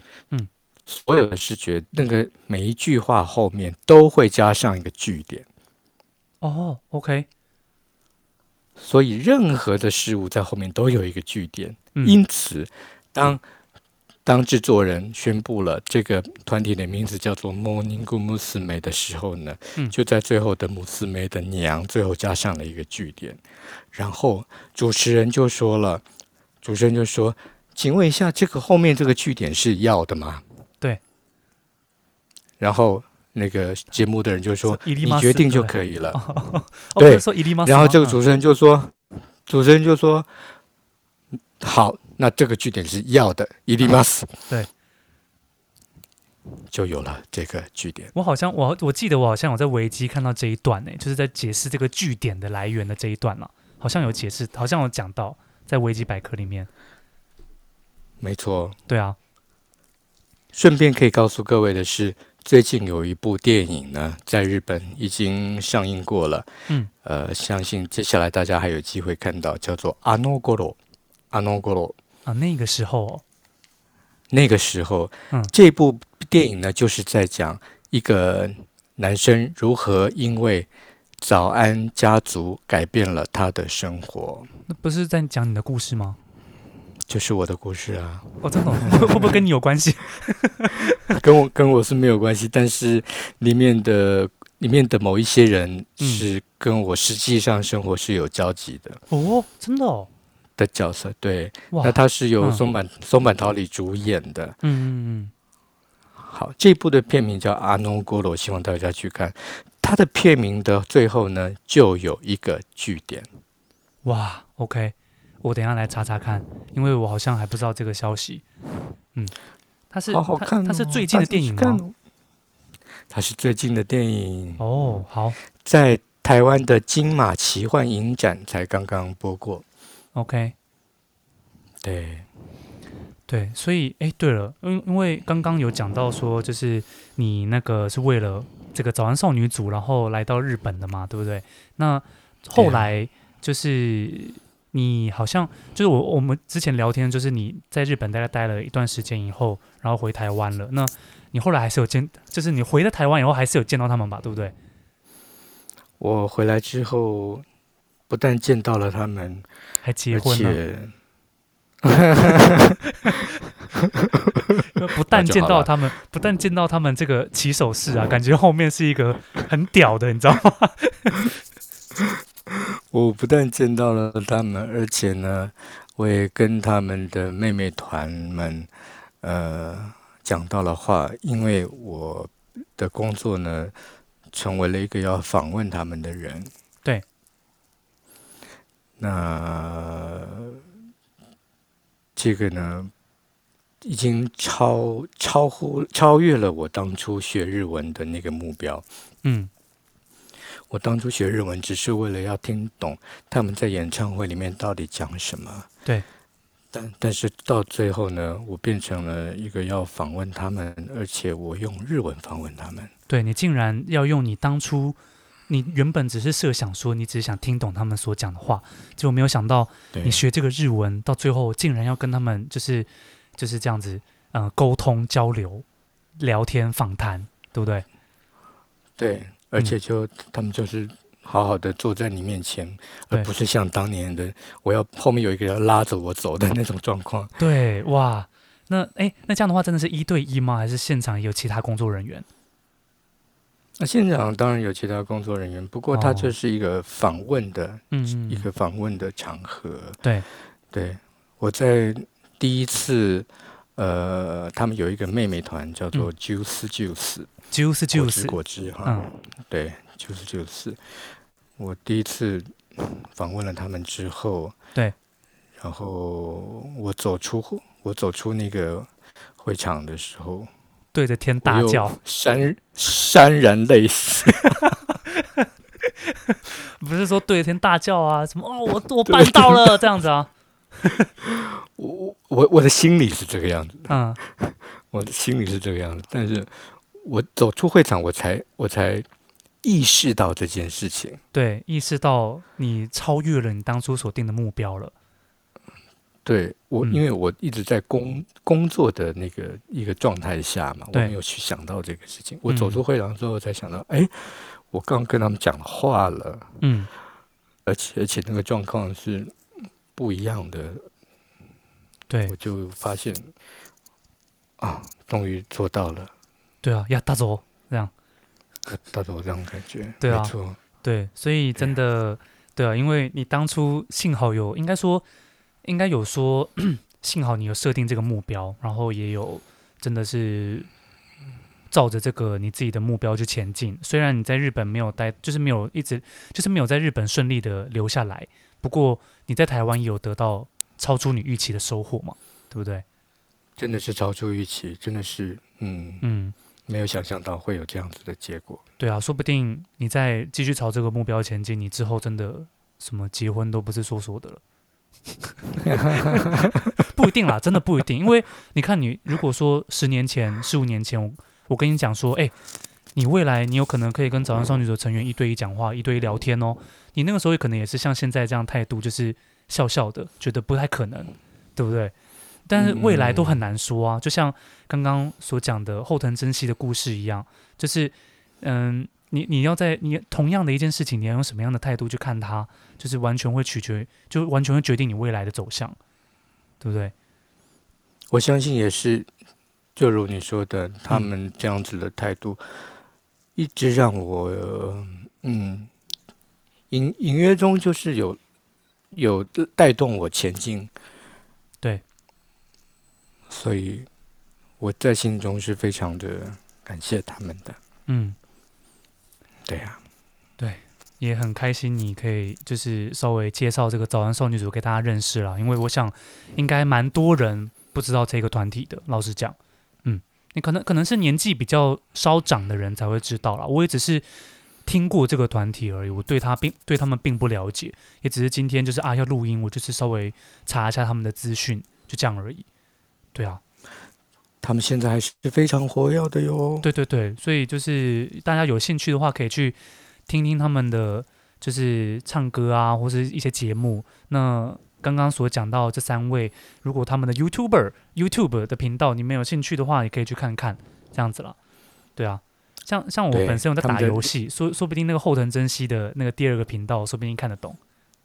那个每一句话后面都会加上一个句点。 哦 ，OK， 所以任何的事物在后面都有一个句点。因此，当制作人宣布了这个团体的名字叫做 Morning Musume 的时候呢，就在最后的姆斯梅的娘最后加上了一个句点，然后主持人就说：“请问一下，这个后面这个句点是要的吗？” 对。 然后那个节目的人就说：“你决定就可以了。” 对， 然后这个主持人就说：“好。”那这个句点是要的，伊利马斯， 对， 就有了这个句点。 我记得我好像有在维基看到这一段呢，就是在解释这个句点的来源的这一段了，好像有解释，好像有讲到在维基百科里面。 没错， 对啊。 顺便可以告诉各位的是，最近有一部电影呢，在日本已经上映过了。相信接下来大家还有机会看到，叫做《あの頃》。 啊，那个时候， 这部电影呢，就是在讲一个男生如何因为早安家族改变了他的生活。 那不是在讲你的故事吗？ 就是我的故事啊。 哦，真的会不会跟你有关系？ 跟我是没有关系，但是里面的某一些人是跟我实际上生活是有交集的。 哦，真的哦。 的角色，对，那他是由松坂桃李主演的。好，这部的片名叫《阿诺锅罗》，希望大家去看。它的片名的最后呢，就有一个句点。 哇 ，OK， 我等一下来查查看，因为我好像还不知道这个消息。它是好好看哦， 它是最近的电影吗？ 它是最近的电影， 哦，好在台湾的金马奇幻影展才刚刚播过。 ，OK。 对， 对，所以对了，因为刚刚有讲到说，就是你那个是为了这个早安少女组，然后来到日本的嘛，对不对？那对啊， 后来就是你好像就是我们之前聊天，就是你在日本大概待了一段时间以后，然后回台湾了。那你后来还是有见，就是你回了台湾以后，还是有见到他们吧，对不对？ 我回来之后，不但见到了他们， 还结而婚了， 且因为不但那就好了。 见到他们，不但见到他们这个起手式啊，感觉后面是一个很屌的，你知道吗？ 我不但见到了他们，而且呢，我也跟他们的妹妹团们，讲到了话，因为我的工作呢，成为了一个要访问他们的人。 对， 那这个呢，已经超越了我当初学日文的那个目标。 嗯， 我当初学日文只是为了要听懂他们在演唱会里面到底讲什么。 对， 但是到最后呢，我变成了一个要访问他们，而且我用日文访问他们。 对你竟然要用你当初你原本只是设想说你只是想听懂他们所讲的话，结果没有想到你对学这个日文到最后竟然要跟他们就是这样子，沟通交流、聊天访谈，对不对？ 对，而嗯， 且他们就是好好的坐在你面前，而对不是像当年的我要后面有一个人拉着我走的那种状况。 对，哇，那这样的话真的是1对1吗？还是现场也有其他工作人员？ 那现场当然有其他工作人员，不过它这哦， 是一个访问的一嗯嗯， 个访问的场合。 对对，我在第一次，他们有一个妹妹团叫嗯做 Juice ，juice 果汁 juice， 果汁哈， 嗯， 对，Juice。我第一次访问了他们之后， 对， 然后我走出那个会场的时候， 对着天我又大叫， 潸然泪洒。 不是说对着天大叫啊，什么哦，我办对， 到了这样子啊， 我的心里是这个样子的， 嗯， 我的心里是这个样子，但是我走出会场，我才意识到这件事情。 对，意识到你超越了你当初所定的目标了， 对我， 嗯， 因为我一直在工作的那个一个状态下嘛，我对， 没有去想到这个事情。我走嗯出会场之后才想到，哎，我刚跟他们讲话了， 嗯， 而且那个状况是不一样的， 对我就发现啊，终于做到了， 对啊，呀，大走这样， 大概我这样感觉， 对啊， 没错， 对，所以真的，对啊，因为你当初幸好有，应该有说，幸好你有设定这个目标，然后也有真的是照着这个你自己的目标去前进。虽然你在日本没有待，就是没有一直，就是没有在日本顺利的留下来，不过你在台湾也有得到超出你预期的收获嘛，对不对？ 真的是超出预期，真的是， 嗯， 没有想象到会有这样子的结果。 对啊，说不定你再继续朝这个目标前进，你之后真的什么结婚都不是说的了。不一定啦，真的不一定，因为你看，你如果说10年前、15年前，我跟你讲说，你未来你有可能可以跟早上少女组成员1对1讲话、1对1聊天哦，你那个时候可能也是像现在这样态度，就是笑笑的，觉得不太可能，对不对？但是未来都很难说啊，就像刚刚所讲的后藤真希的故事一样，就是你要在你同样的一件事情，你要用什么样的态度去看它，就是完全会取决，就完全会决定你未来的走向，对不对？ 我相信也是，就如你说的，他嗯， 们这样子的态度，一直让我，隐约中就是有带动我前进， 对， 所以我在心中是非常的感谢他们的。 嗯， 对呀、 对，也很开心你可以就是稍微介绍这个早安少女组给大家认识啦，因为我想应该蛮多人不知道这个团体的，老实讲，嗯， 你可能是年纪比较稍长的人才会知道啦，我也只是听过这个团体而已，我对他们并不了解，也只是今天就是要录音，我就是稍微查一下他们的资讯，就这样而已。对啊， 他们现在还是非常活跃的哟。 对对对，所以就是大家有兴趣的话，可以去听听他们的就是唱歌啊，或是一些节目。那刚刚所讲到这三位，如果他们的 YouTube 的频道你们有兴趣的话，也可以去看看，这样子啦。对啊，像我本身有在打游戏，说不定那个后藤真希的那个第二个频道，说不定看得懂。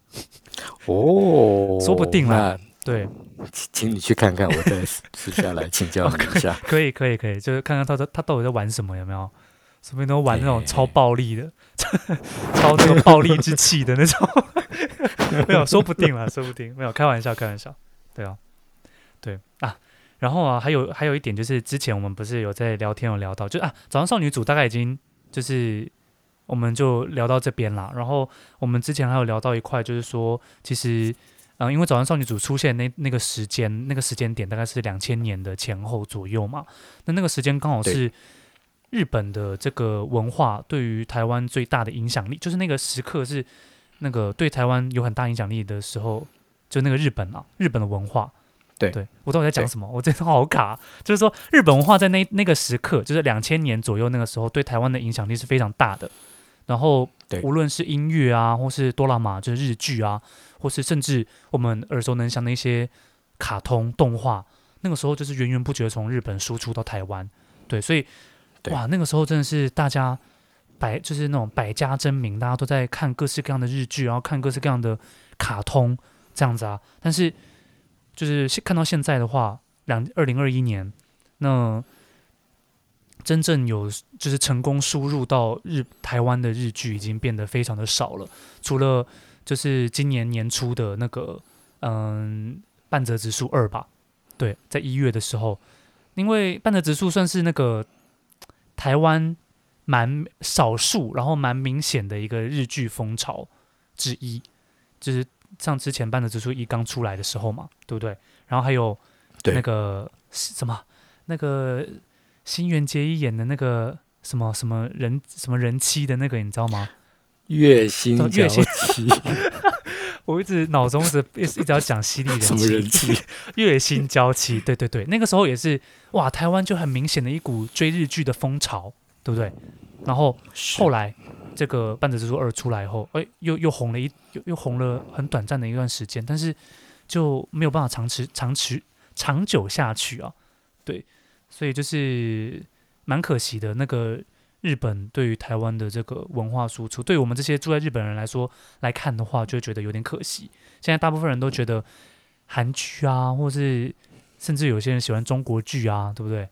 哦， 说不定啦。对， 请你去看看，我再私下来请教你一下。 可以，就是看看他到底在玩什么，有没有？说不定都玩那种超暴力的，超那个暴力之气的那种。没有，说不定啦，说不定没有，开玩笑。对啊，对啊。然后啊，还有一点就是，之前我们不是有在聊天有聊到，就早上少女组大概已经就是我们就聊到这边啦。然后我们之前还有聊到一块，就是说其实因为早上少女组出现那个时间点大概是2000年的前后左右嘛，那个时间刚好是日本的这个文化对于台湾最大的影响力，就是那个时刻是那个对台湾有很大影响力的时候，就那个日本的文化。对，我到底在讲什么？我真的好卡。就是说，日本文化在那个时刻，就是2000年左右那个时候，对台湾的影响力是非常大的。然后，无论是音乐啊，或是哆啦 A 就是日剧啊，或是甚至我们耳熟能详的一些卡通动画，那个时候就是源源不绝从日本输出到台湾。对，所以哇，那个时候真的是大家就是那种百家争鸣，大家都在看各式各样的日剧，然后看各式各样的卡通这样子啊。但是就是看到现在的话，2021年，那真正有就是成功输入到台湾的日剧已经变得非常的少了，除了就是今年年初的那个半泽直树2吧，对，在1月的时候，因为半泽直树算是那个台湾蛮少数，然后蛮明显的一个日剧风潮之一，就是像之前半泽直树1刚出来的时候嘛，对不对？然后还有那个什么那个新垣结衣演的那个什么人妻的那个，你知道吗？ 月薪娇妻。 我一直脑中一直要讲犀利人妻， 什么人妻？ 月薪娇妻，对，那个时候也是哇，台湾就很明显的一股追日剧的风潮，对不对？然后后来这个半泽直树2出来后，又红了又红了很短暂的一段时间，但是就没有办法长久下去啊，对，所以就是蛮可惜的。那个日本对于台湾的这个文化输出，对于我们这些住在日本人来看的话，就会觉得有点可惜。现在大部分人都觉得韩剧啊，或是甚至有些人喜欢中国剧啊，对不对？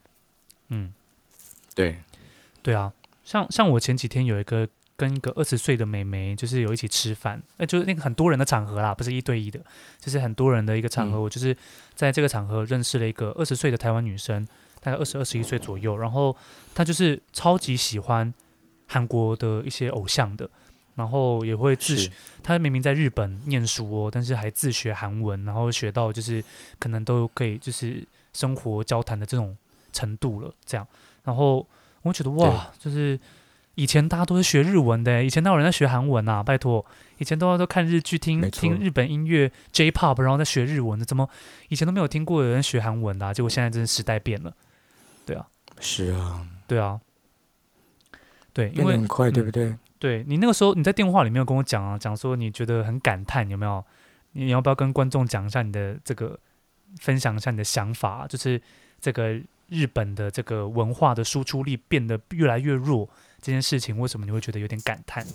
对啊，像我前几天有跟一个20岁的妹妹，就是有一起吃饭，就是那个很多人的场合啦，不是1对1的，就是很多人的一个场合。我就是在这个场合认识了一个20岁的台湾女生，大概21岁左右，然后她就是超级喜欢韩国的一些偶像的，然后也会她明明在日本念书哦，但是还自学韩文，然后学到就是可能都可以就是生活交谈的这种程度了，这样。然后我觉得哇，就是以前大家都是学日文的，以前哪有人在学韩文啊？拜托，以前都看日剧、听日本音乐、J-pop， 然后再学日文的，怎么以前都没有听过有人学韩文的啊？结果现在真的时代变了，对啊， 是啊， 对啊，对，因为很快，对不对？ 对，你那个时候你在电话里面有跟我讲说你觉得很感叹，有没有？你要不要跟观众讲一下你的这个，分享一下你的想法？就是这个日本的这个文化的输出力变得越来越弱，这件事情为什么你会觉得有点感叹？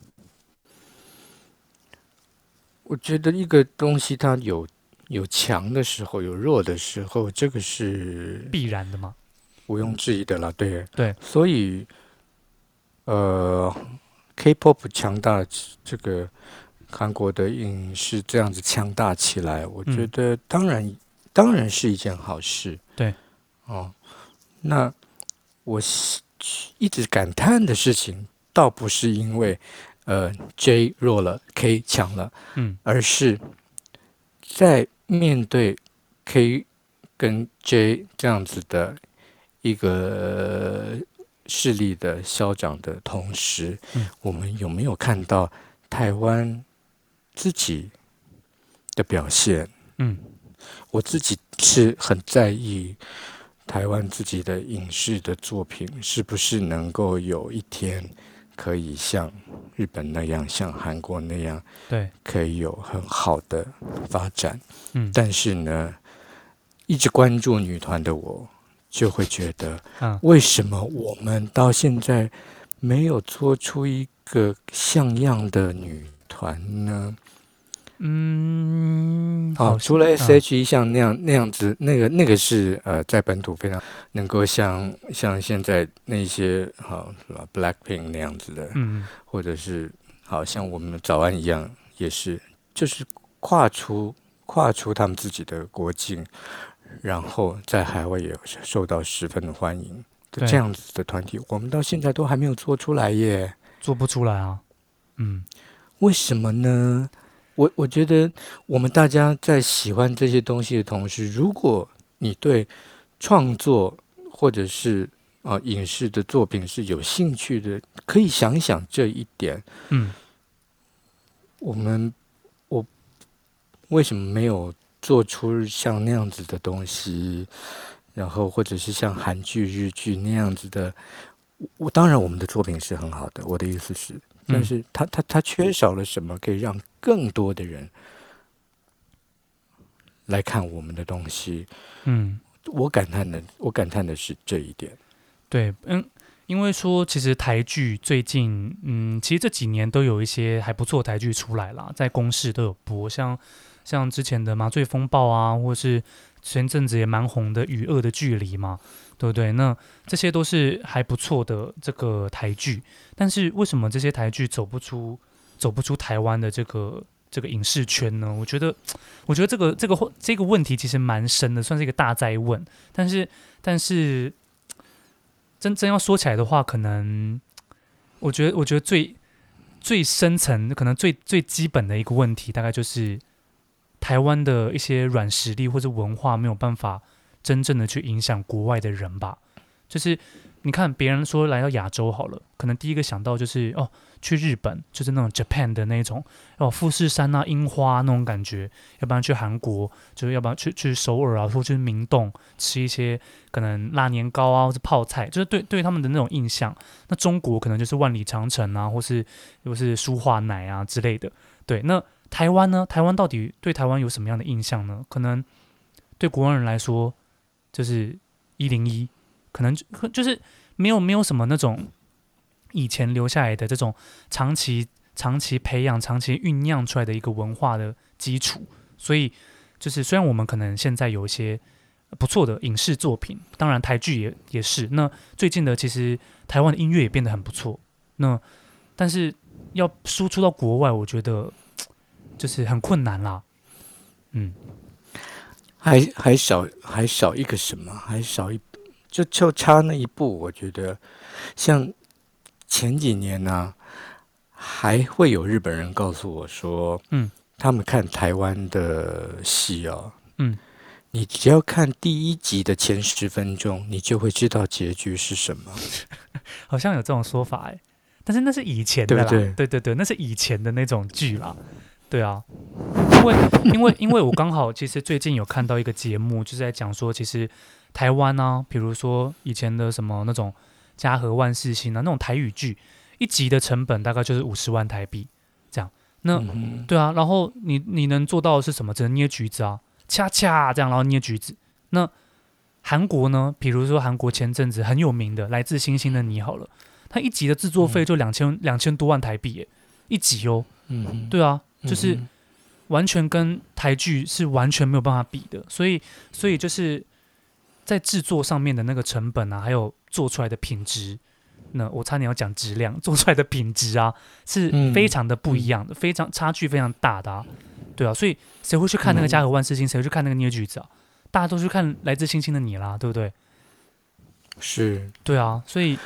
我觉得一个东西它有强的时候，有弱的时候，这个是必然的嘛， 毋庸置疑的啦。对， 所以K-pop 强大，这个韩国的影视这样子强大起来，我觉得当然是一件好事。 对， 那我一直感叹的事情，倒不是因为J 弱了 K 强了，而是在面对 K 跟 J 这样子的一个势力的消长的同时，我们有没有看到台湾自己的表现？我自己是很在意台湾自己的影视的作品是不是能够有一天可以像日本那样，像韩国那样， 对， 可以有很好的发展。 嗯但是呢，一直关注女团的我，就会觉得， 嗯为什么我们到现在没有做出一个像样的女团呢？ 好像除了 S.H.E 像那样子，那个是在本土非常能够像现在那些是吧 Blackpink 那样子的，或者是好像我们的早安一样，也是就是跨出他们自己的国境，然后在海外也受到十分的欢迎的这样子的团体，我们到现在都还没有做出来耶， 做不出来啊。 为什么呢？我觉得我们大家在喜欢这些东西的同时，如果你对创作或者是影视的作品是有兴趣的，可以想想这一点。我为什么没有做出像那样子的东西？然后或者是像韩剧、日剧那样子的，当然我们的作品是很好的，我的意思是。但是它缺少了什么，可以让更多的人来看我们的东西？我感叹的是这一点。 对，因为说其实台剧最近，其实这几年都有一些还不错台剧出来啦，在公视都有播，像之前的《麻醉风暴》啊，或是前阵子也蛮红的《与恶的距离》嘛，对不对？那这些都是还不错的这个台剧，但是为什么这些台剧走不出台湾的这个影视圈呢？我觉得这个问题其实蛮深的，算是一个大哉问。但是真要说起来的话，可能我觉得最深层，可能最基本的一个问题，大概就是台湾的一些软实力或者文化没有办法真正的去影响国外的人吧。就是你看别人说来到亚洲好了，可能第一个想到就是去日本，就是那种 Japan 的那种富士山啊、樱花那种感觉，要不然去韩国，就是要不然去首尔啊，或者去明洞吃一些可能辣年糕啊，或是泡菜，就是对他们的那种印象。那中国可能就是万里长城啊，或是舒化奶啊之类的。对，那台湾呢？台湾到底对台湾有什么样的印象呢？可能对国外人来说，就是101，可能就是没有什么那种以前留下来的这种长期培养、长期酝酿出来的一个文化的基础。所以就是虽然我们可能现在有一些不错的影视作品，当然台剧也是。那最近的其实台湾的音乐也变得很不错。那但是要输出到国外，我觉得就是很困难啦。 还少一个什么？还少就差那一步。我觉得像前几年呢，还会有日本人告诉我说，他们看台湾的戏你只要看第一集的前10分钟，你就会知道结局是什么。 好像有这种说法但是那是以前的啦， 对不对？ 对，那是以前的那种剧啦。对啊，因为我刚好其实最近有看到一个节目，就是在讲说，其实台湾啊，比如说以前的什么那种嘉禾万事兴啊，那种台语剧，一集的成本大概就是50万台币这样。那对啊，然后你能做到的是什么？只能捏橘子啊，恰恰这样，然后捏橘子。那韩国呢？比如说韩国前阵子很有名的《来自星星的你》好了，它一集的制作费就2000多万台币一集哦。对啊。就是完全跟台剧是完全没有办法比的，所以就是在制作上面的那个成本啊，还有做出来的品质，那我差点要讲质量，做出来的品质啊是非常的不一样的，差距非常大的对啊，所以谁会去看那个嘉禾万事兴，谁会去看那个捏橘子啊？大家都去看来自星星的你啦，对不对？ 是， 对啊，所以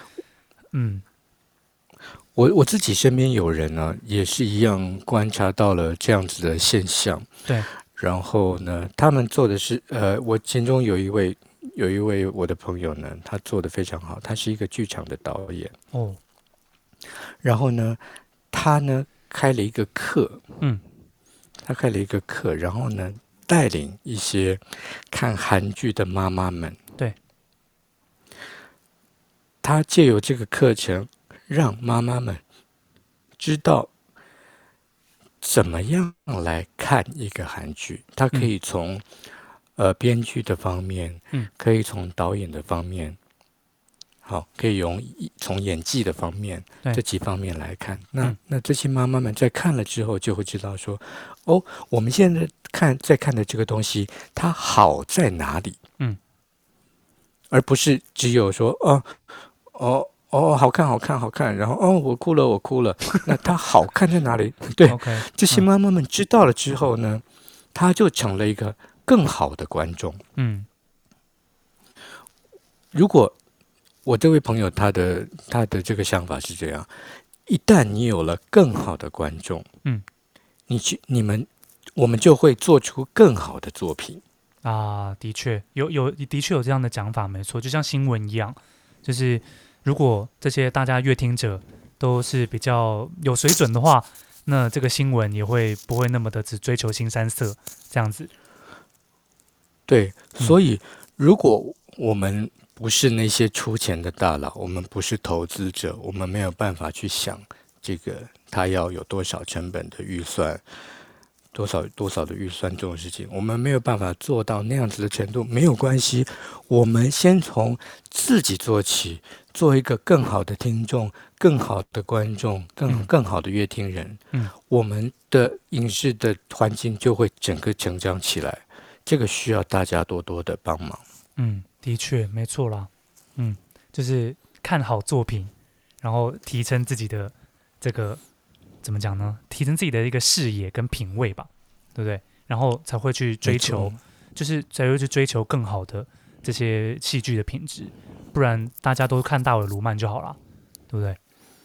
我自己身边有人呢，也是一样观察到了这样子的现象。 对， 然后呢，他们做的是，我其中有一位有一位我的朋友呢，他做得非常好，他是一个剧场的导演。 哦， 然后呢，他呢开了一个课， 嗯， 他开了一个课，然后呢带领一些看韩剧的妈妈们， 对， 他借由这个课程，让妈妈们知道怎么样来看一个韩剧。他可以从编剧的方面，可以从导演的方面，好，可以从演技的方面这几方面来看。那这些妈妈们在看了之后，就会知道说，哦，我们现在在看的这个东西，它好在哪里？而不是只有说，好看，好看，好看，然后我哭了，我哭了。那它好看在哪里？对，这些妈妈们知道了之后呢，她就成了一个更好的观众。如果我这位朋友他的这个想法是这样，一旦你有了更好的观众，我们就会做出更好的作品啊。的确的确有这样的讲法，没错，就像新闻一样，就是如果这些大家阅听者都是比较有水准的话，那这个新闻也不会那么的只追求新三色这样子。 对，所以如果我们不是那些出钱的大佬，我们不是投资者，我们没有办法去想这个他要有多少成本的预算，多少的预算这种事情，我们没有办法做到那样子的程度，没有关系，我们先从自己做起，做一个更好的听众，更好的观众，更好的乐听人，我们的影视的环境就会整个成长起来。这个需要大家多多的帮忙。 的确没错啦。就是看好作品，然后提升自己的这个怎么讲呢？提升自己的一个视野跟品味吧，对不对？然后才会去追求，就是才会去追求更好的这些戏剧的品质。不然大家都看大尾卢曼就好了，对不对？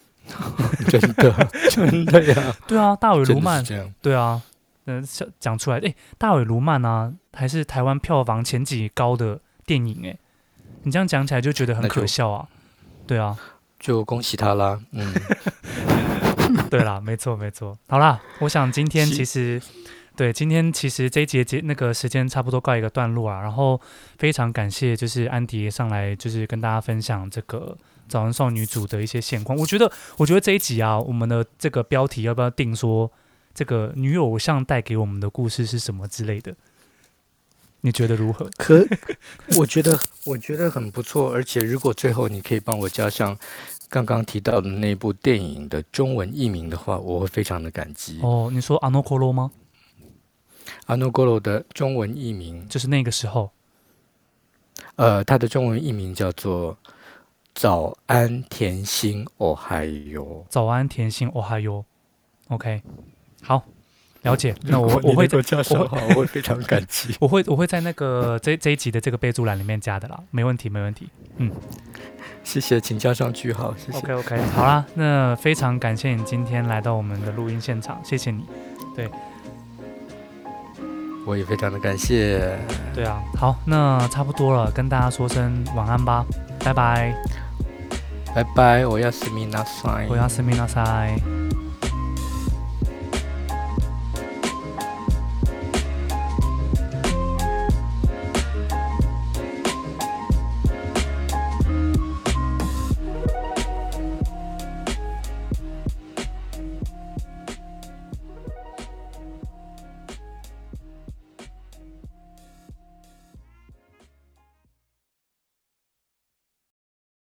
真的呀。 对啊，大尾卢曼，对啊，讲出来，大尾卢曼啊，还是台湾票房前几高的电影，你这样讲起来就觉得很可笑啊。对啊， 就恭喜他啦。 对啦，没错没错。好啦，我想今天其实这一节那个时间差不多告一个段落啊。然后非常感谢就是安迪上来就是跟大家分享这个早安少女组的一些现况。我觉得这一集啊，我们的这个标题要不要定说这个女偶像带给我们的故事是什么之类的？你觉得如何？ 我觉得很不错。而且如果最后你可以帮我加上刚刚提到的那部电影的中文译名的话，我会非常的感激。 你说阿诺科罗吗？ 阿诺科罗的中文译名就是那个时候。 它的中文译名叫做早安甜心哦嗨哟。 早安甜心哦嗨哟。OK， 好，了解。那我会加上好，我会非常感激。 我会在那个这一集的这个备注栏里面加的啦，没问题。 谢谢，请加上句号，谢谢。 OK， 好啦，那非常感谢你今天来到我们的录音现场，谢谢你。对， 我也非常的感谢。 对啊，好，那差不多了，跟大家说声晚安吧，拜拜。 拜拜，我要斯密纳塞。 我要斯密纳塞。